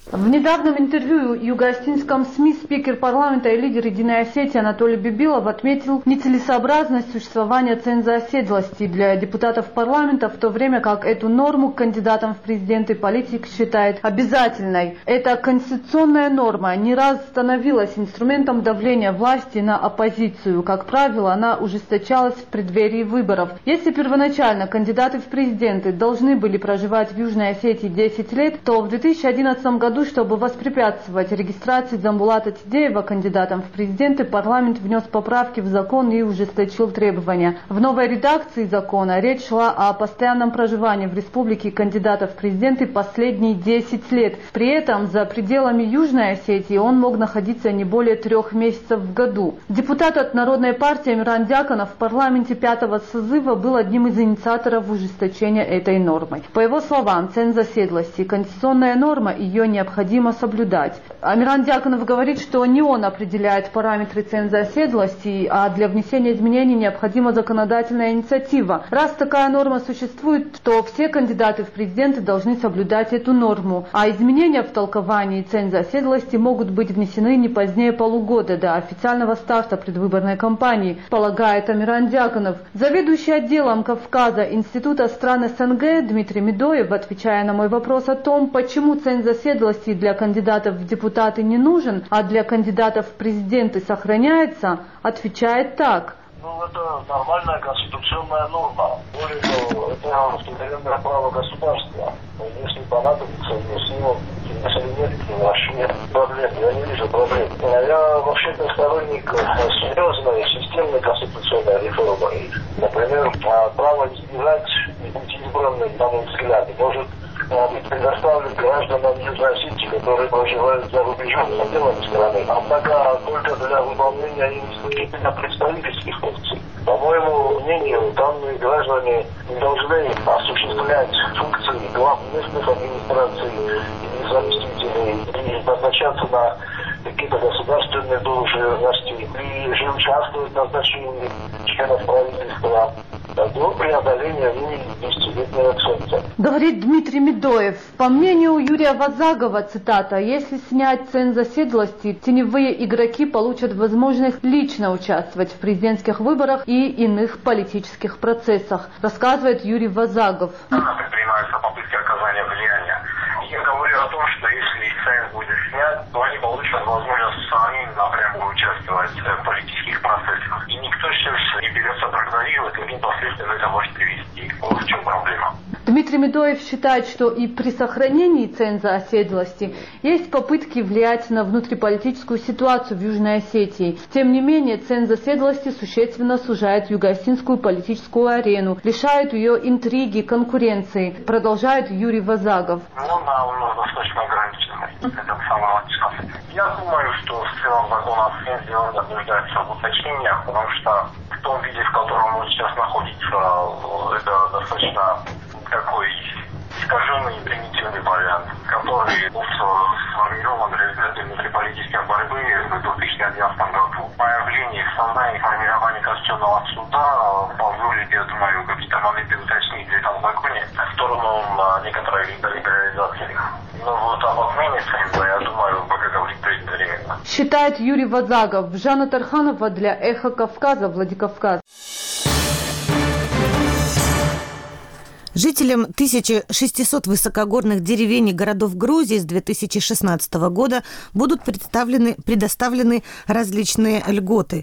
В недавнем интервью юго-осетинском СМИ спикер парламента и лидер Единой Осетии Анатолий Бибилов отметил нецелесообразность существования ценза оседлости для депутатов парламента, в то время как эту норму кандидатам в президенты политик считает обязательной. Эта конституционная норма не раз становилась инструментом давления власти на оппозицию. Как правило, она ужесточалась в преддверии выборов. Если первоначально кандидаты в президенты должны были проживать в Южной Осетии 10 лет, то в 2011 году, чтобы воспрепятствовать регистрации Дзамбулата Тидеева кандидатом в президенты, парламент внес поправки в закон и ужесточил требования. В новой редакции закона речь шла о постоянном проживании в республике кандидатов в президенты последние 10 лет. При этом за пределами Южной Осетии он мог находиться не более 3 месяцев в году. Депутат от Народной партии Амиран Дьяконов в парламенте 5-го созыва был одним из инициаторов ужесточения этой нормы. По его словам, ценз оседлости – конституционная норма, ее необходимо соблюдать. Амиран Дьяконов говорит, что не он определяет параметры ценза оседлости, а для внесения изменений необходима законодательная инициатива. Раз такая норма существует, то все кандидаты в президенты должны соблюдать эту норму, а изменения в толковании ценза оседлости могут быть внесены не позднее полугода до официального старта предвыборной кампании, полагает Амиран Дьяконов. Заведующий отделом Кавказа Института стран СНГ Дмитрий Медоев, отвечая на мой вопрос о том, почему ценз оседлости для кандидатов в депутаты не нужен, а для кандидатов в президенты сохраняется, отвечает так. Это нормальная конституционная норма. Более того, это суверенное право государства. Если понадобится, если нет, нет проблем. Я не вижу проблем. Я вообще-то сторонник серьезной системной конституционной реформы. Например, право избирать и быть избранным, на мой взгляд, может быть предоставлен гражданам Южной Осетии, которые проживают за рубежом, за пределами страны. Однако только для выполнения исключительно представительских функций. По моему мнению, данные граждане не должны осуществлять функции глав местных администраций и заместителей, и назначаться на какие-то государственные должности, и же участвовать в назначении членов правительства до преодоления 10-летнего ценза. Говорит Дмитрий Медоев. По мнению Юрия Вазагова, цитата, если снять ценз оседлости, теневые игроки получат возможность лично участвовать в президентских выборах и иных политических процессах, рассказывает Юрий Вазагов. Предпринимаются попытки оказания влияния. Я говорю о том, что если ценз будет снят, то они получат возможность сами напрямую участвовать в политических процессах. И никто сейчас не берется прогнозировать, каким последствиям это может привести. Вот в чем проблема. Дмитрий Медоев считает, что и при сохранении ценза оседлости есть попытки влиять на внутриполитическую ситуацию в Южной Осетии. Тем не менее, ценз оседлости существенно сужает юго-осетинскую политическую арену, лишает ее интриги, конкуренции, продолжает Юрий Вазагов. У нас достаточно ограниченный. Это самое логичное. Я думаю, что в целом закон о цензе нуждается в уточнениях, потому что в том виде, в котором он сейчас находится, это достаточно такой искаженный и примитивный вариант, который был сформирован в результате внутриполитической борьбы в 2011 году. Появление, создание и формирование Конституционного суда позволит, я думаю, какие-то моменты уточнить в этом законе в сторону некоторой либерализации. Но вот об отмене ценза, я думаю, пока говорить преждевременно. Считает Юрий Вазагов. Жанна Тарханова для «Эхо Кавказа», Владикавказ. Жителям 1600 высокогорных деревень и городов Грузии с 2016 года будут предоставлены различные льготы.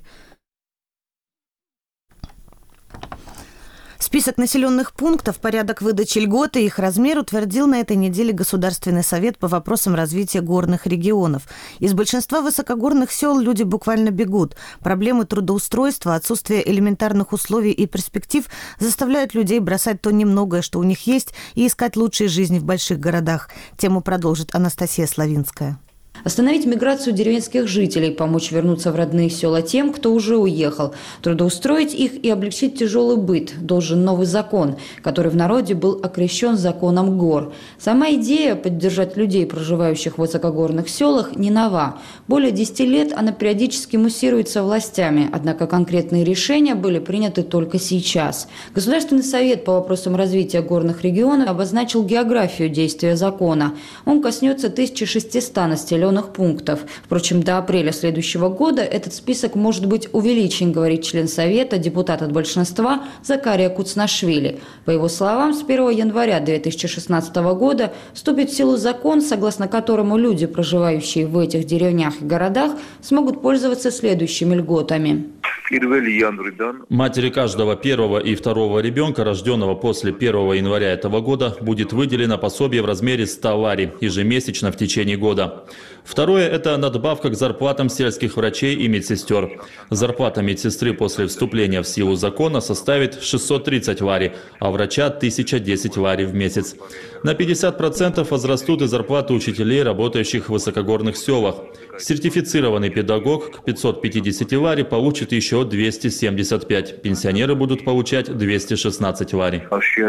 Список населенных пунктов, порядок выдачи льгот и их размер утвердил на этой неделе Государственный совет по вопросам развития горных регионов. Из большинства высокогорных сел люди буквально бегут. Проблемы трудоустройства, отсутствие элементарных условий и перспектив заставляют людей бросать то немногое, что у них есть, и искать лучшей жизни в больших городах. Тему продолжит Анастасия Славинская. Остановить миграцию деревенских жителей, помочь вернуться в родные села тем, кто уже уехал, трудоустроить их и облегчить тяжелый быт должен новый закон, который в народе был окрещен законом гор. Сама идея поддержать людей, проживающих в высокогорных селах, не нова. Более 10 лет она периодически муссируется властями, однако конкретные решения были приняты только сейчас. Государственный совет по вопросам развития горных регионов обозначил географию действия закона. Он коснется 1600 населенных пунктов. Впрочем, до апреля следующего года этот список может быть увеличен, говорит член Совета, депутат от большинства Закария Куцнашвили. По его словам, с 1 января 2016 года вступит в силу закон, согласно которому люди, проживающие в этих деревнях и городах, смогут пользоваться следующими льготами. Матери каждого первого и второго ребенка, рожденного после 1 января этого года, будет выделено пособие в размере 100 лари ежемесячно в течение года. Второе – это надбавка к зарплатам сельских врачей и медсестер. Зарплата медсестры после вступления в силу закона составит 630 лари, а врача – 1010 лари в месяц. На 50% возрастут и зарплаты учителей, работающих в высокогорных селах. Сертифицированный педагог к 550 лари получит еще 275. Пенсионеры будут получать 216 лари.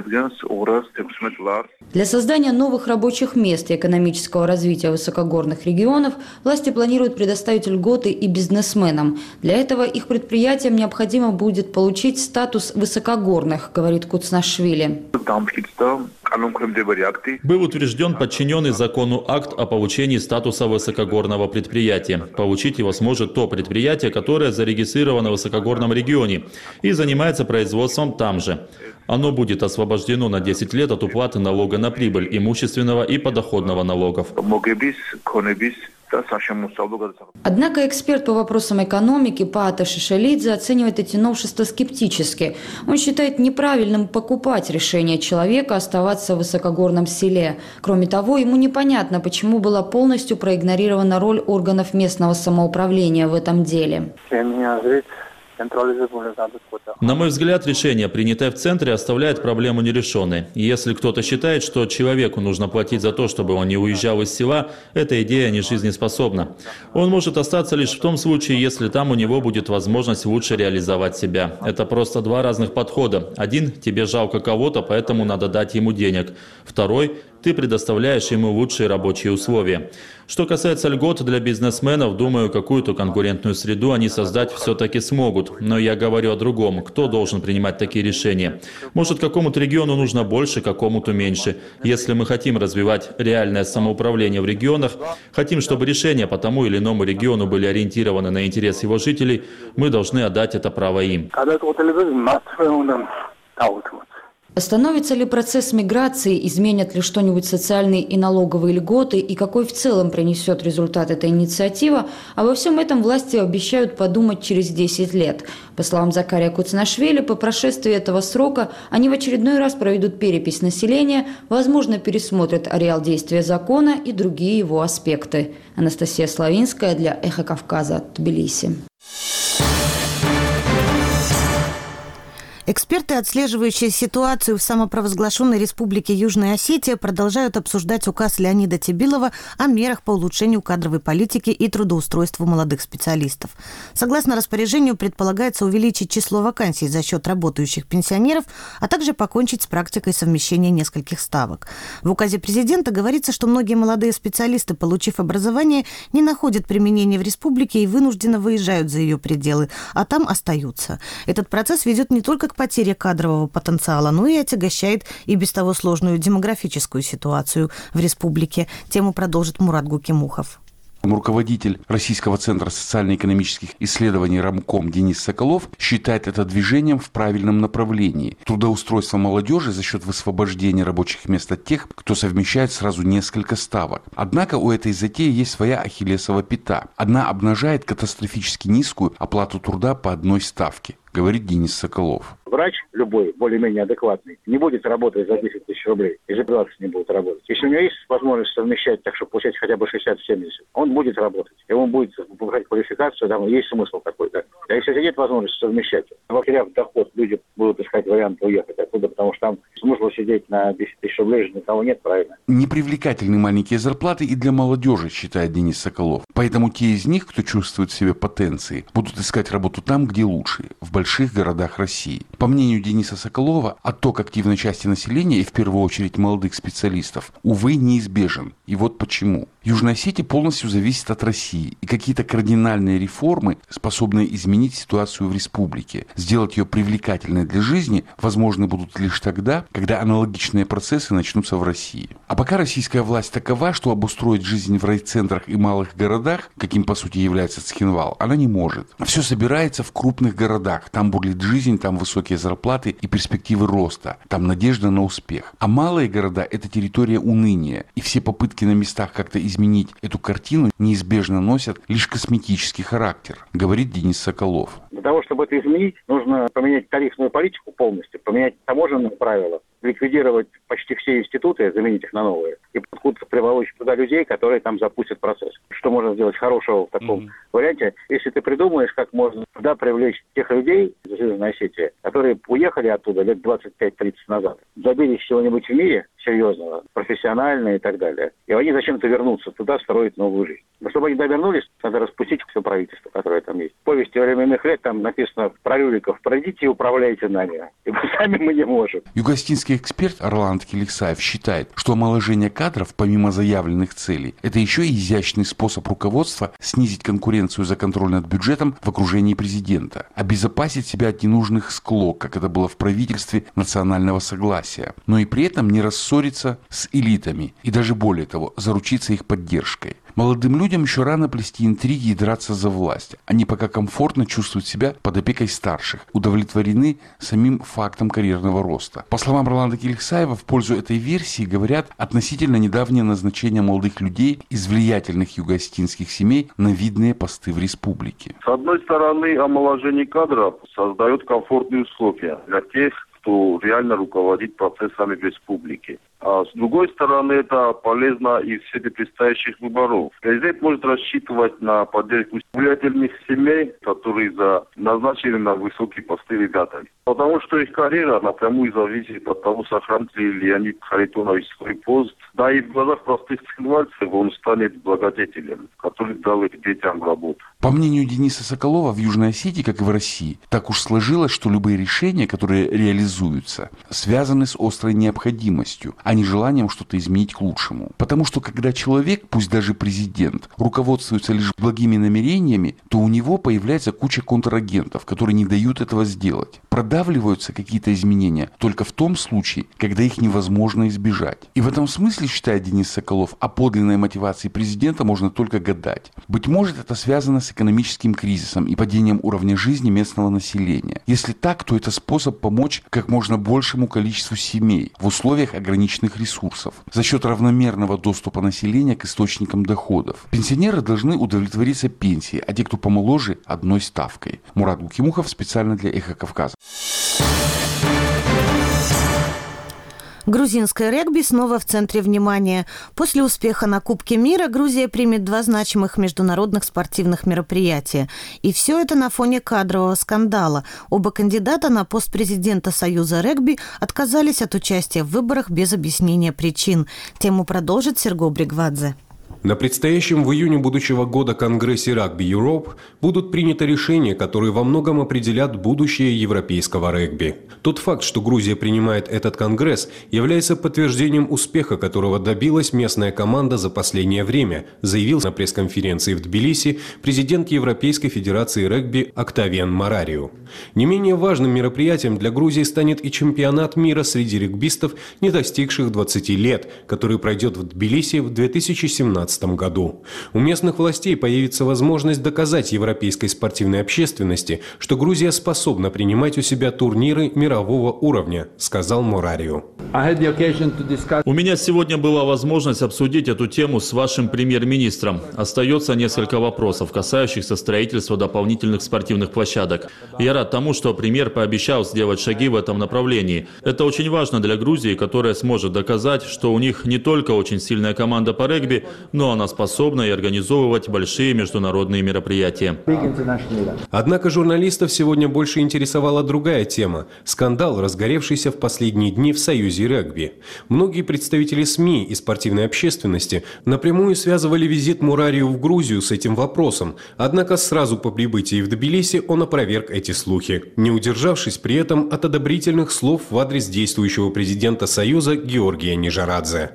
Для создания новых рабочих мест и экономического развития высокогорных регионов власти планируют предоставить льготы и бизнесменам. Для этого их предприятиям необходимо будет получить статус высокогорных, говорит Куцнашвили. Был утвержден подчиненный закону акт о получении статуса высокогорного предприятия. Получить его сможет то предприятие, которое зарегистрировано в высокогорном регионе и занимается производством там же. Оно будет освобождено на 10 лет от уплаты налога на прибыль, имущественного и подоходного налогов. Однако эксперт по вопросам экономики Паата Шишелидзе оценивает эти новшества скептически. Он считает неправильным покупать решение человека оставаться в высокогорном селе. Кроме того, ему непонятно, почему была полностью проигнорирована роль органов местного самоуправления в этом деле. На мой взгляд, решение, принятое в центре, оставляет проблему нерешенной. Если кто-то считает, что человеку нужно платить за то, чтобы он не уезжал из села, эта идея не жизнеспособна. Он может остаться лишь в том случае, если там у него будет возможность лучше реализовать себя. Это просто два разных подхода. Один – тебе жалко кого-то, поэтому надо дать ему денег. Второй – ты предоставляешь ему лучшие рабочие условия. Что касается льгот для бизнесменов, думаю, какую-то конкурентную среду они создать все-таки смогут. Но я говорю о другом. Кто должен принимать такие решения? Может, какому-то региону нужно больше, какому-то меньше. Если мы хотим развивать реальное самоуправление в регионах, хотим, чтобы решения по тому или иному региону были ориентированы на интерес его жителей, мы должны отдать это право им. Остановится ли процесс миграции, изменят ли что-нибудь социальные и налоговые льготы и какой в целом принесет результат эта инициатива, обо всем этом власти обещают подумать через 10 лет. По словам Закария Куцнашвили, по прошествии этого срока они в очередной раз проведут перепись населения, возможно, пересмотрят ареал действия закона и другие его аспекты. Анастасия Славинская для «Эхо Кавказа», Тбилиси. Эксперты, отслеживающие ситуацию в самопровозглашенной республике Южная Осетия, продолжают обсуждать указ Леонида Тебилова о мерах по улучшению кадровой политики и трудоустройству молодых специалистов. Согласно распоряжению, предполагается увеличить число вакансий за счет работающих пенсионеров, а также покончить с практикой совмещения нескольких ставок. В указе президента говорится, что многие молодые специалисты, получив образование, не находят применения в республике и вынужденно выезжают за ее пределы, а там остаются. Этот процесс ведет не только к потере кадрового потенциала, но и отягощает и без того сложную демографическую ситуацию в республике. Тему продолжит Мурат Гукимухов. Руководитель Российского центра социально-экономических исследований РАМКОМ Денис Соколов считает это движением в правильном направлении. Трудоустройство молодежи за счет высвобождения рабочих мест от тех, кто совмещает сразу несколько ставок. Однако у этой затеи есть своя ахиллесова пята. Она обнажает катастрофически низкую оплату труда по одной ставке, говорит Денис Соколов. Врач любой, более-менее адекватный, не будет работать за 10 тысяч рублей, и за 20 не будет работать. Если у него есть возможность совмещать так, чтобы получать хотя бы 60-70, он будет работать. И он будет повышать квалификацию, там есть смысл какой-то. А если нет возможности совмещать, потеряв доход, люди будут искать варианты уехать оттуда, потому что там Смысла сидеть на 10 тысяч рублей же никого нет, правильно? Непривлекательны маленькие зарплаты и для молодежи, считает Денис Соколов. Поэтому те из них, кто чувствует в себе потенции, будут искать работу там, где лучше, в больших городах России. По мнению Дениса Соколова, отток активной части населения и в первую очередь молодых специалистов, увы, неизбежен. И вот почему. Южная Осетия полностью зависит от России, и какие-то кардинальные реформы, способные изменить ситуацию в республике, сделать ее привлекательной для жизни, возможны будут лишь тогда, когда аналогичные процессы начнутся в России. А пока российская власть такова, что обустроить жизнь в райцентрах и малых городах, каким по сути является Цхинвал, она не может. Все собирается в крупных городах, там бурлит жизнь, там высокие зарплаты и перспективы роста, там надежда на успех. А малые города – это территория уныния, и все попытки на местах как-то изменить эту картину неизбежно носят лишь косметический характер, говорит Денис Соколов. Для того, чтобы это изменить, нужно поменять тарифную политику полностью, поменять таможенные правила, ликвидировать почти все институты, заменить их на новые, и откуда-то приволочь туда людей, которые там запустят процесс. Что можно сделать хорошего в таком варианте, если ты придумаешь, как можно туда привлечь тех людей из Южной Осетии, которые уехали оттуда лет 25-30 назад, добились чего-нибудь в мире серьезного, профессионально и так далее. И они зачем-то вернутся туда, строить новую жизнь. Но чтобы они туда вернулись, надо распустить все правительство, которое там есть. В повести временных лет там написано про Рюриков: пройдите и управляйте нами, ибо сами мы не можем. Югостинский эксперт Орланд Келексаев считает, что омоложение кадров, помимо заявленных целей, это еще и изящный способ руководства снизить конкуренцию за контроль над бюджетом в окружении президента, обезопасить себя от ненужных склок, как это было в правительстве национального согласия, но и при этом не рассориться с элитами и даже более того, заручиться их поддержкой. Молодым людям еще рано плести интриги и драться за власть. Они пока комфортно чувствуют себя под опекой старших, удовлетворены самим фактом карьерного роста. По словам Роланда Келексаева, в пользу этой версии говорят относительно недавнее назначение молодых людей из влиятельных юго-осетинских семей на видные посты в республике. С одной стороны, омоложение кадров создает комфортные условия для тех, кто реально руководит процессами в республике. А с другой стороны, это полезно и в свете предстоящих выборов. Президент может рассчитывать на поддержку влиятельных семей, которые назначены на высокие посты ребятами. Потому что их карьера напрямую зависит от того, сохранит ли Леонид Харитонович свой пост. Да и в глазах простых цхинвальцев он станет благодетелем, который дал их детям работу. По мнению Дениса Соколова, в Южной Осетии, как и в России, так уж сложилось, что любые решения, которые реализуются, связаны с острой необходимостью, а не желанием что-то изменить к лучшему. Потому что когда человек, пусть даже президент, руководствуется лишь благими намерениями, то у него появляется куча контрагентов, которые не дают этого сделать. Продавливаются какие-то изменения только в том случае, когда их невозможно избежать. И в этом смысле, считает Денис Соколов, о подлинной мотивации президента можно только гадать. Быть может, это связано с экономическим кризисом и падением уровня жизни местного населения. Если так, то это способ помочь как можно большему количеству семей в условиях ограниченных ресурсов за счет равномерного доступа населения к источникам доходов. Пенсионеры должны удовлетвориться пенсией, а те, кто помоложе, одной ставкой. Мурат Гукимухов специально для «Эхо Кавказа». Грузинское регби снова в центре внимания. После успеха на Кубке мира Грузия примет 2 значимых международных спортивных мероприятия. И все это на фоне кадрового скандала. Оба кандидата на пост президента Союза регби отказались от участия в выборах без объяснения причин. Тему продолжит Серго Бригвадзе. На предстоящем в июне будущего года Конгрессе Rugby Europe будут приняты решения, которые во многом определят будущее европейского регби. Тот факт, что Грузия принимает этот конгресс, является подтверждением успеха, которого добилась местная команда за последнее время, заявил на пресс-конференции в Тбилиси президент Европейской Федерации регби Октавиан Марариу. Не менее важным мероприятием для Грузии станет и чемпионат мира среди регбистов, не достигших 20 лет, который пройдет в Тбилиси в 2017 году. У местных властей появится возможность доказать европейской спортивной общественности, что Грузия способна принимать у себя турниры мирового уровня, сказал Марариу. У меня сегодня была возможность обсудить эту тему с вашим премьер-министром. Остается несколько вопросов, касающихся строительства дополнительных спортивных площадок. Я рад тому, что премьер пообещал сделать шаги в этом направлении. Это очень важно для Грузии, которая сможет доказать, что у них не только очень сильная команда по регби, но она способна и организовывать большие международные мероприятия. Однако журналистов сегодня больше интересовала другая тема – скандал, разгоревшийся в последние дни в Союзе регби. Многие представители СМИ и спортивной общественности напрямую связывали визит Мурарию в Грузию с этим вопросом, однако сразу по прибытии в Тбилиси он опроверг эти слухи, не удержавшись при этом от одобрительных слов в адрес действующего президента Союза Георгия Нижарадзе.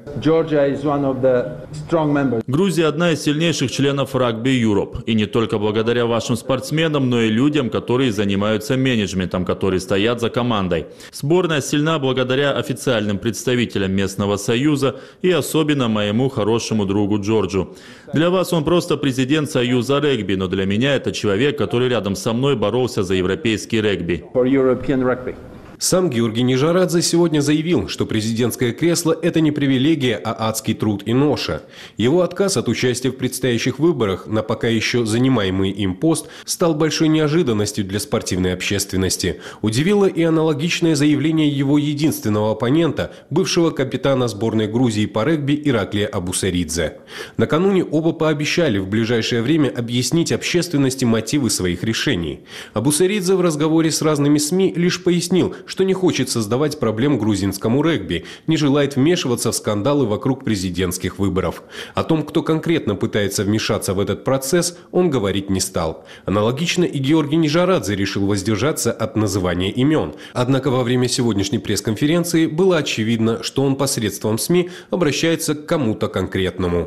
Грузия – одна из сильнейших членов Rugby Europe. И не только благодаря вашим спортсменам, но и людям, которые занимаются менеджментом, которые стоят за командой. Сборная сильна благодаря официальным представителям местного союза и особенно моему хорошему другу Джорджу. Для вас он просто президент Союза регби, но для меня это человек, который рядом со мной боролся за европейский регби. Сам Георгий Нижарадзе сегодня заявил, что президентское кресло – это не привилегия, а адский труд и ноша. Его отказ от участия в предстоящих выборах на пока еще занимаемый им пост стал большой неожиданностью для спортивной общественности. Удивило и аналогичное заявление его единственного оппонента, бывшего капитана сборной Грузии по регби Ираклия Абусаридзе. Накануне оба пообещали в ближайшее время объяснить общественности мотивы своих решений. Абусаридзе в разговоре с разными СМИ лишь пояснил, что не хочет создавать проблем грузинскому регби, не желает вмешиваться в скандалы вокруг президентских выборов. О том, кто конкретно пытается вмешаться в этот процесс, он говорить не стал. Аналогично и Георгий Нижарадзе решил воздержаться от называния имен. Однако во время сегодняшней пресс-конференции было очевидно, что он посредством СМИ обращается к кому-то конкретному.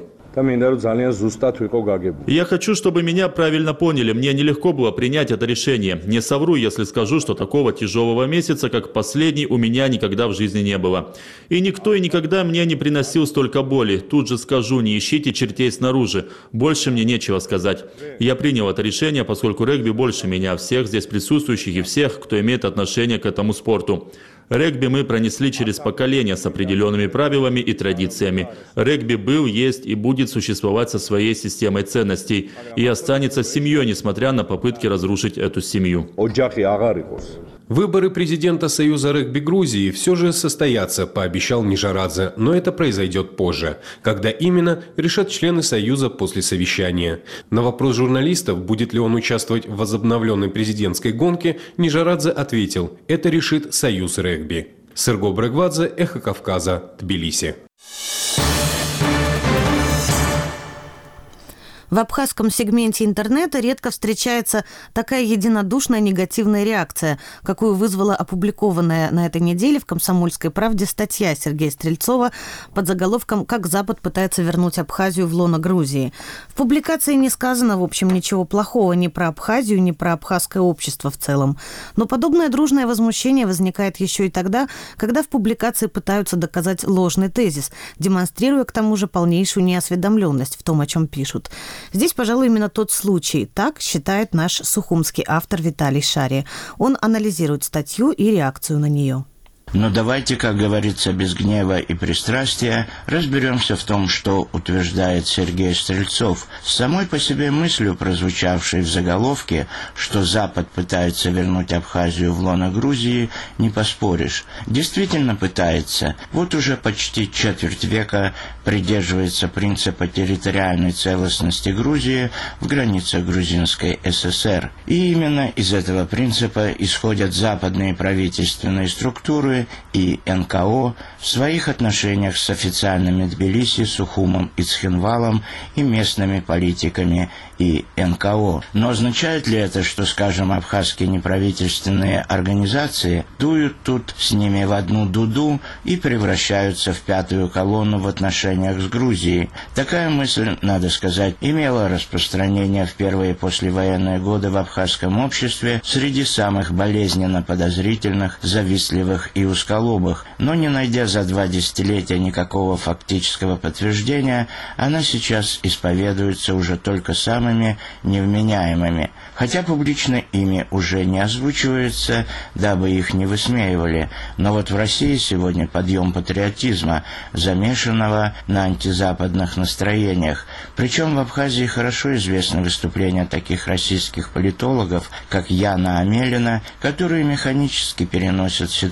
Я хочу, чтобы меня правильно поняли. Мне нелегко было принять это решение. Не совру, если скажу, что такого тяжелого месяца, как последний, у меня никогда в жизни не было. И никто и никогда мне не приносил столько боли. Тут же скажу, не ищите чертей снаружи. Больше мне нечего сказать. Я принял это решение, поскольку регби больше меня, всех здесь присутствующих и всех, кто имеет отношение к этому спорту. Регби мы пронесли через поколения с определенными правилами и традициями. Регби был, есть и будет существовать со своей системой ценностей. И останется семьей, несмотря на попытки разрушить эту семью. Выборы президента Союза регби Грузии все же состоятся, пообещал Нижарадзе, но это произойдет позже. Когда именно, решат члены Союза после совещания. На вопрос журналистов, будет ли он участвовать в возобновленной президентской гонке, Нижарадзе ответил: это решит Союз регби. Серго Брегвадзе, Эхо Кавказа, Тбилиси. В абхазском сегменте интернета редко встречается такая единодушная негативная реакция, какую вызвала опубликованная на этой неделе в «Комсомольской правде» статья Сергея Стрельцова под заголовком «Как Запад пытается вернуть Абхазию в лоно Грузии». В публикации не сказано, в общем, ничего плохого ни про Абхазию, ни про абхазское общество в целом. Но подобное дружное возмущение возникает еще и тогда, когда в публикации пытаются доказать ложный тезис, демонстрируя к тому же полнейшую неосведомленность в том, о чем пишут. Здесь, пожалуй, именно тот случай. Так считает наш сухумский автор Виталий Шари. Он анализирует статью и реакцию на нее. Но давайте, как говорится, без гнева и пристрастия разберемся в том, что утверждает Сергей Стрельцов. С самой по себе мыслью, прозвучавшей в заголовке, что Запад пытается вернуть Абхазию в лоно Грузии, не поспоришь. Действительно пытается. Вот уже почти четверть века придерживается принципа территориальной целостности Грузии в границах Грузинской ССР. И именно из этого принципа исходят западные правительственные структуры и НКО в своих отношениях с официальными Тбилиси, Сухумом и Цхинвалом и местными политиками и НКО. Но означает ли это, что, скажем, абхазские неправительственные организации дуют тут с ними в одну дуду и превращаются в пятую колонну в отношениях с Грузией? Такая мысль, надо сказать, имела распространение в первые послевоенные годы в абхазском обществе среди самых болезненно подозрительных, завистливых и узколобых, но не найдя за 2 десятилетия никакого фактического подтверждения, она сейчас исповедуется уже только самыми невменяемыми, хотя публично ими уже не озвучивается, дабы их не высмеивали. Но вот в России сегодня подъем патриотизма, замешанного на антизападных настроениях. Причем в Абхазии хорошо известны выступления таких российских политологов, как Яна Амелина, которые механически переносят ситуацию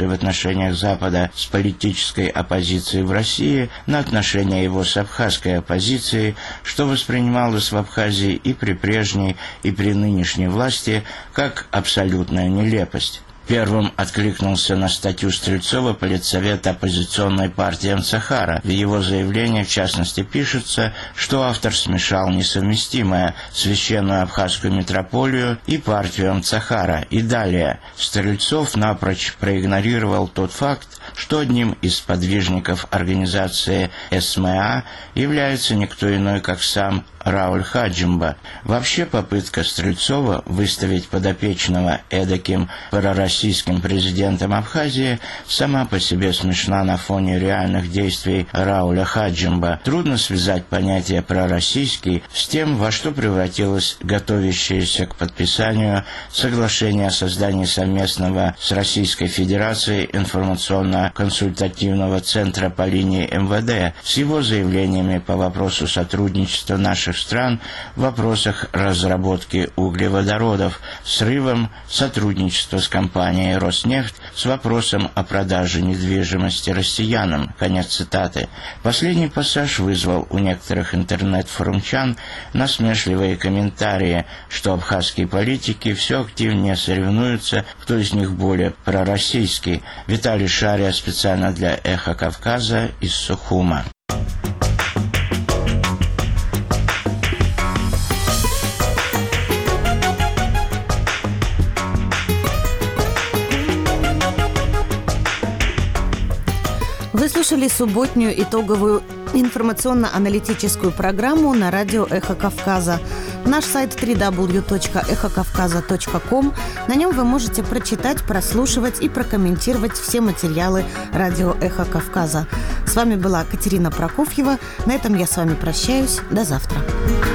в отношениях Запада с политической оппозицией в России на отношения его с абхазской оппозицией, что воспринималось в Абхазии и при прежней, и при нынешней власти как абсолютная нелепость. Первым откликнулся на статью Стрельцова политсовет оппозиционной партии Амцахара. В его заявлении, в частности, пишется, что автор смешал несовместимое священную абхазскую митрополию и партию Амцахара. И далее Стрельцов напрочь проигнорировал тот факт, что одним из подвижников организации СМА является никто иной, как сам Рауль Хаджимба. Вообще попытка Стрельцова выставить подопечного эдаким пророссийским президентом Абхазии сама по себе смешна на фоне реальных действий Рауля Хаджимба. Трудно связать понятие «пророссийский» с тем, во что превратилось готовящееся к подписанию соглашение о создании совместного с Российской Федерацией информационно-консультативного центра по линии МВД с его заявлениями по вопросу сотрудничества наших стран в вопросах разработки углеводородов, срывом сотрудничества с компанией «Роснефть» с вопросом о продаже недвижимости россиянам. Конец цитаты. Последний пассаж вызвал у некоторых интернет-форумчан насмешливые комментарии, что абхазские политики все активнее соревнуются, кто из них более пророссийский. Виталий Шария специально для «Эхо Кавказа» из Сухума. Вы слушали субботнюю итоговую информационно-аналитическую программу на радио «Эхо Кавказа». Наш сайт www.эхокавказа.ком. На нем вы можете прочитать, прослушивать и прокомментировать все материалы радио «Эхо Кавказа». С вами была Катерина Прокофьева. На этом я с вами прощаюсь. До завтра.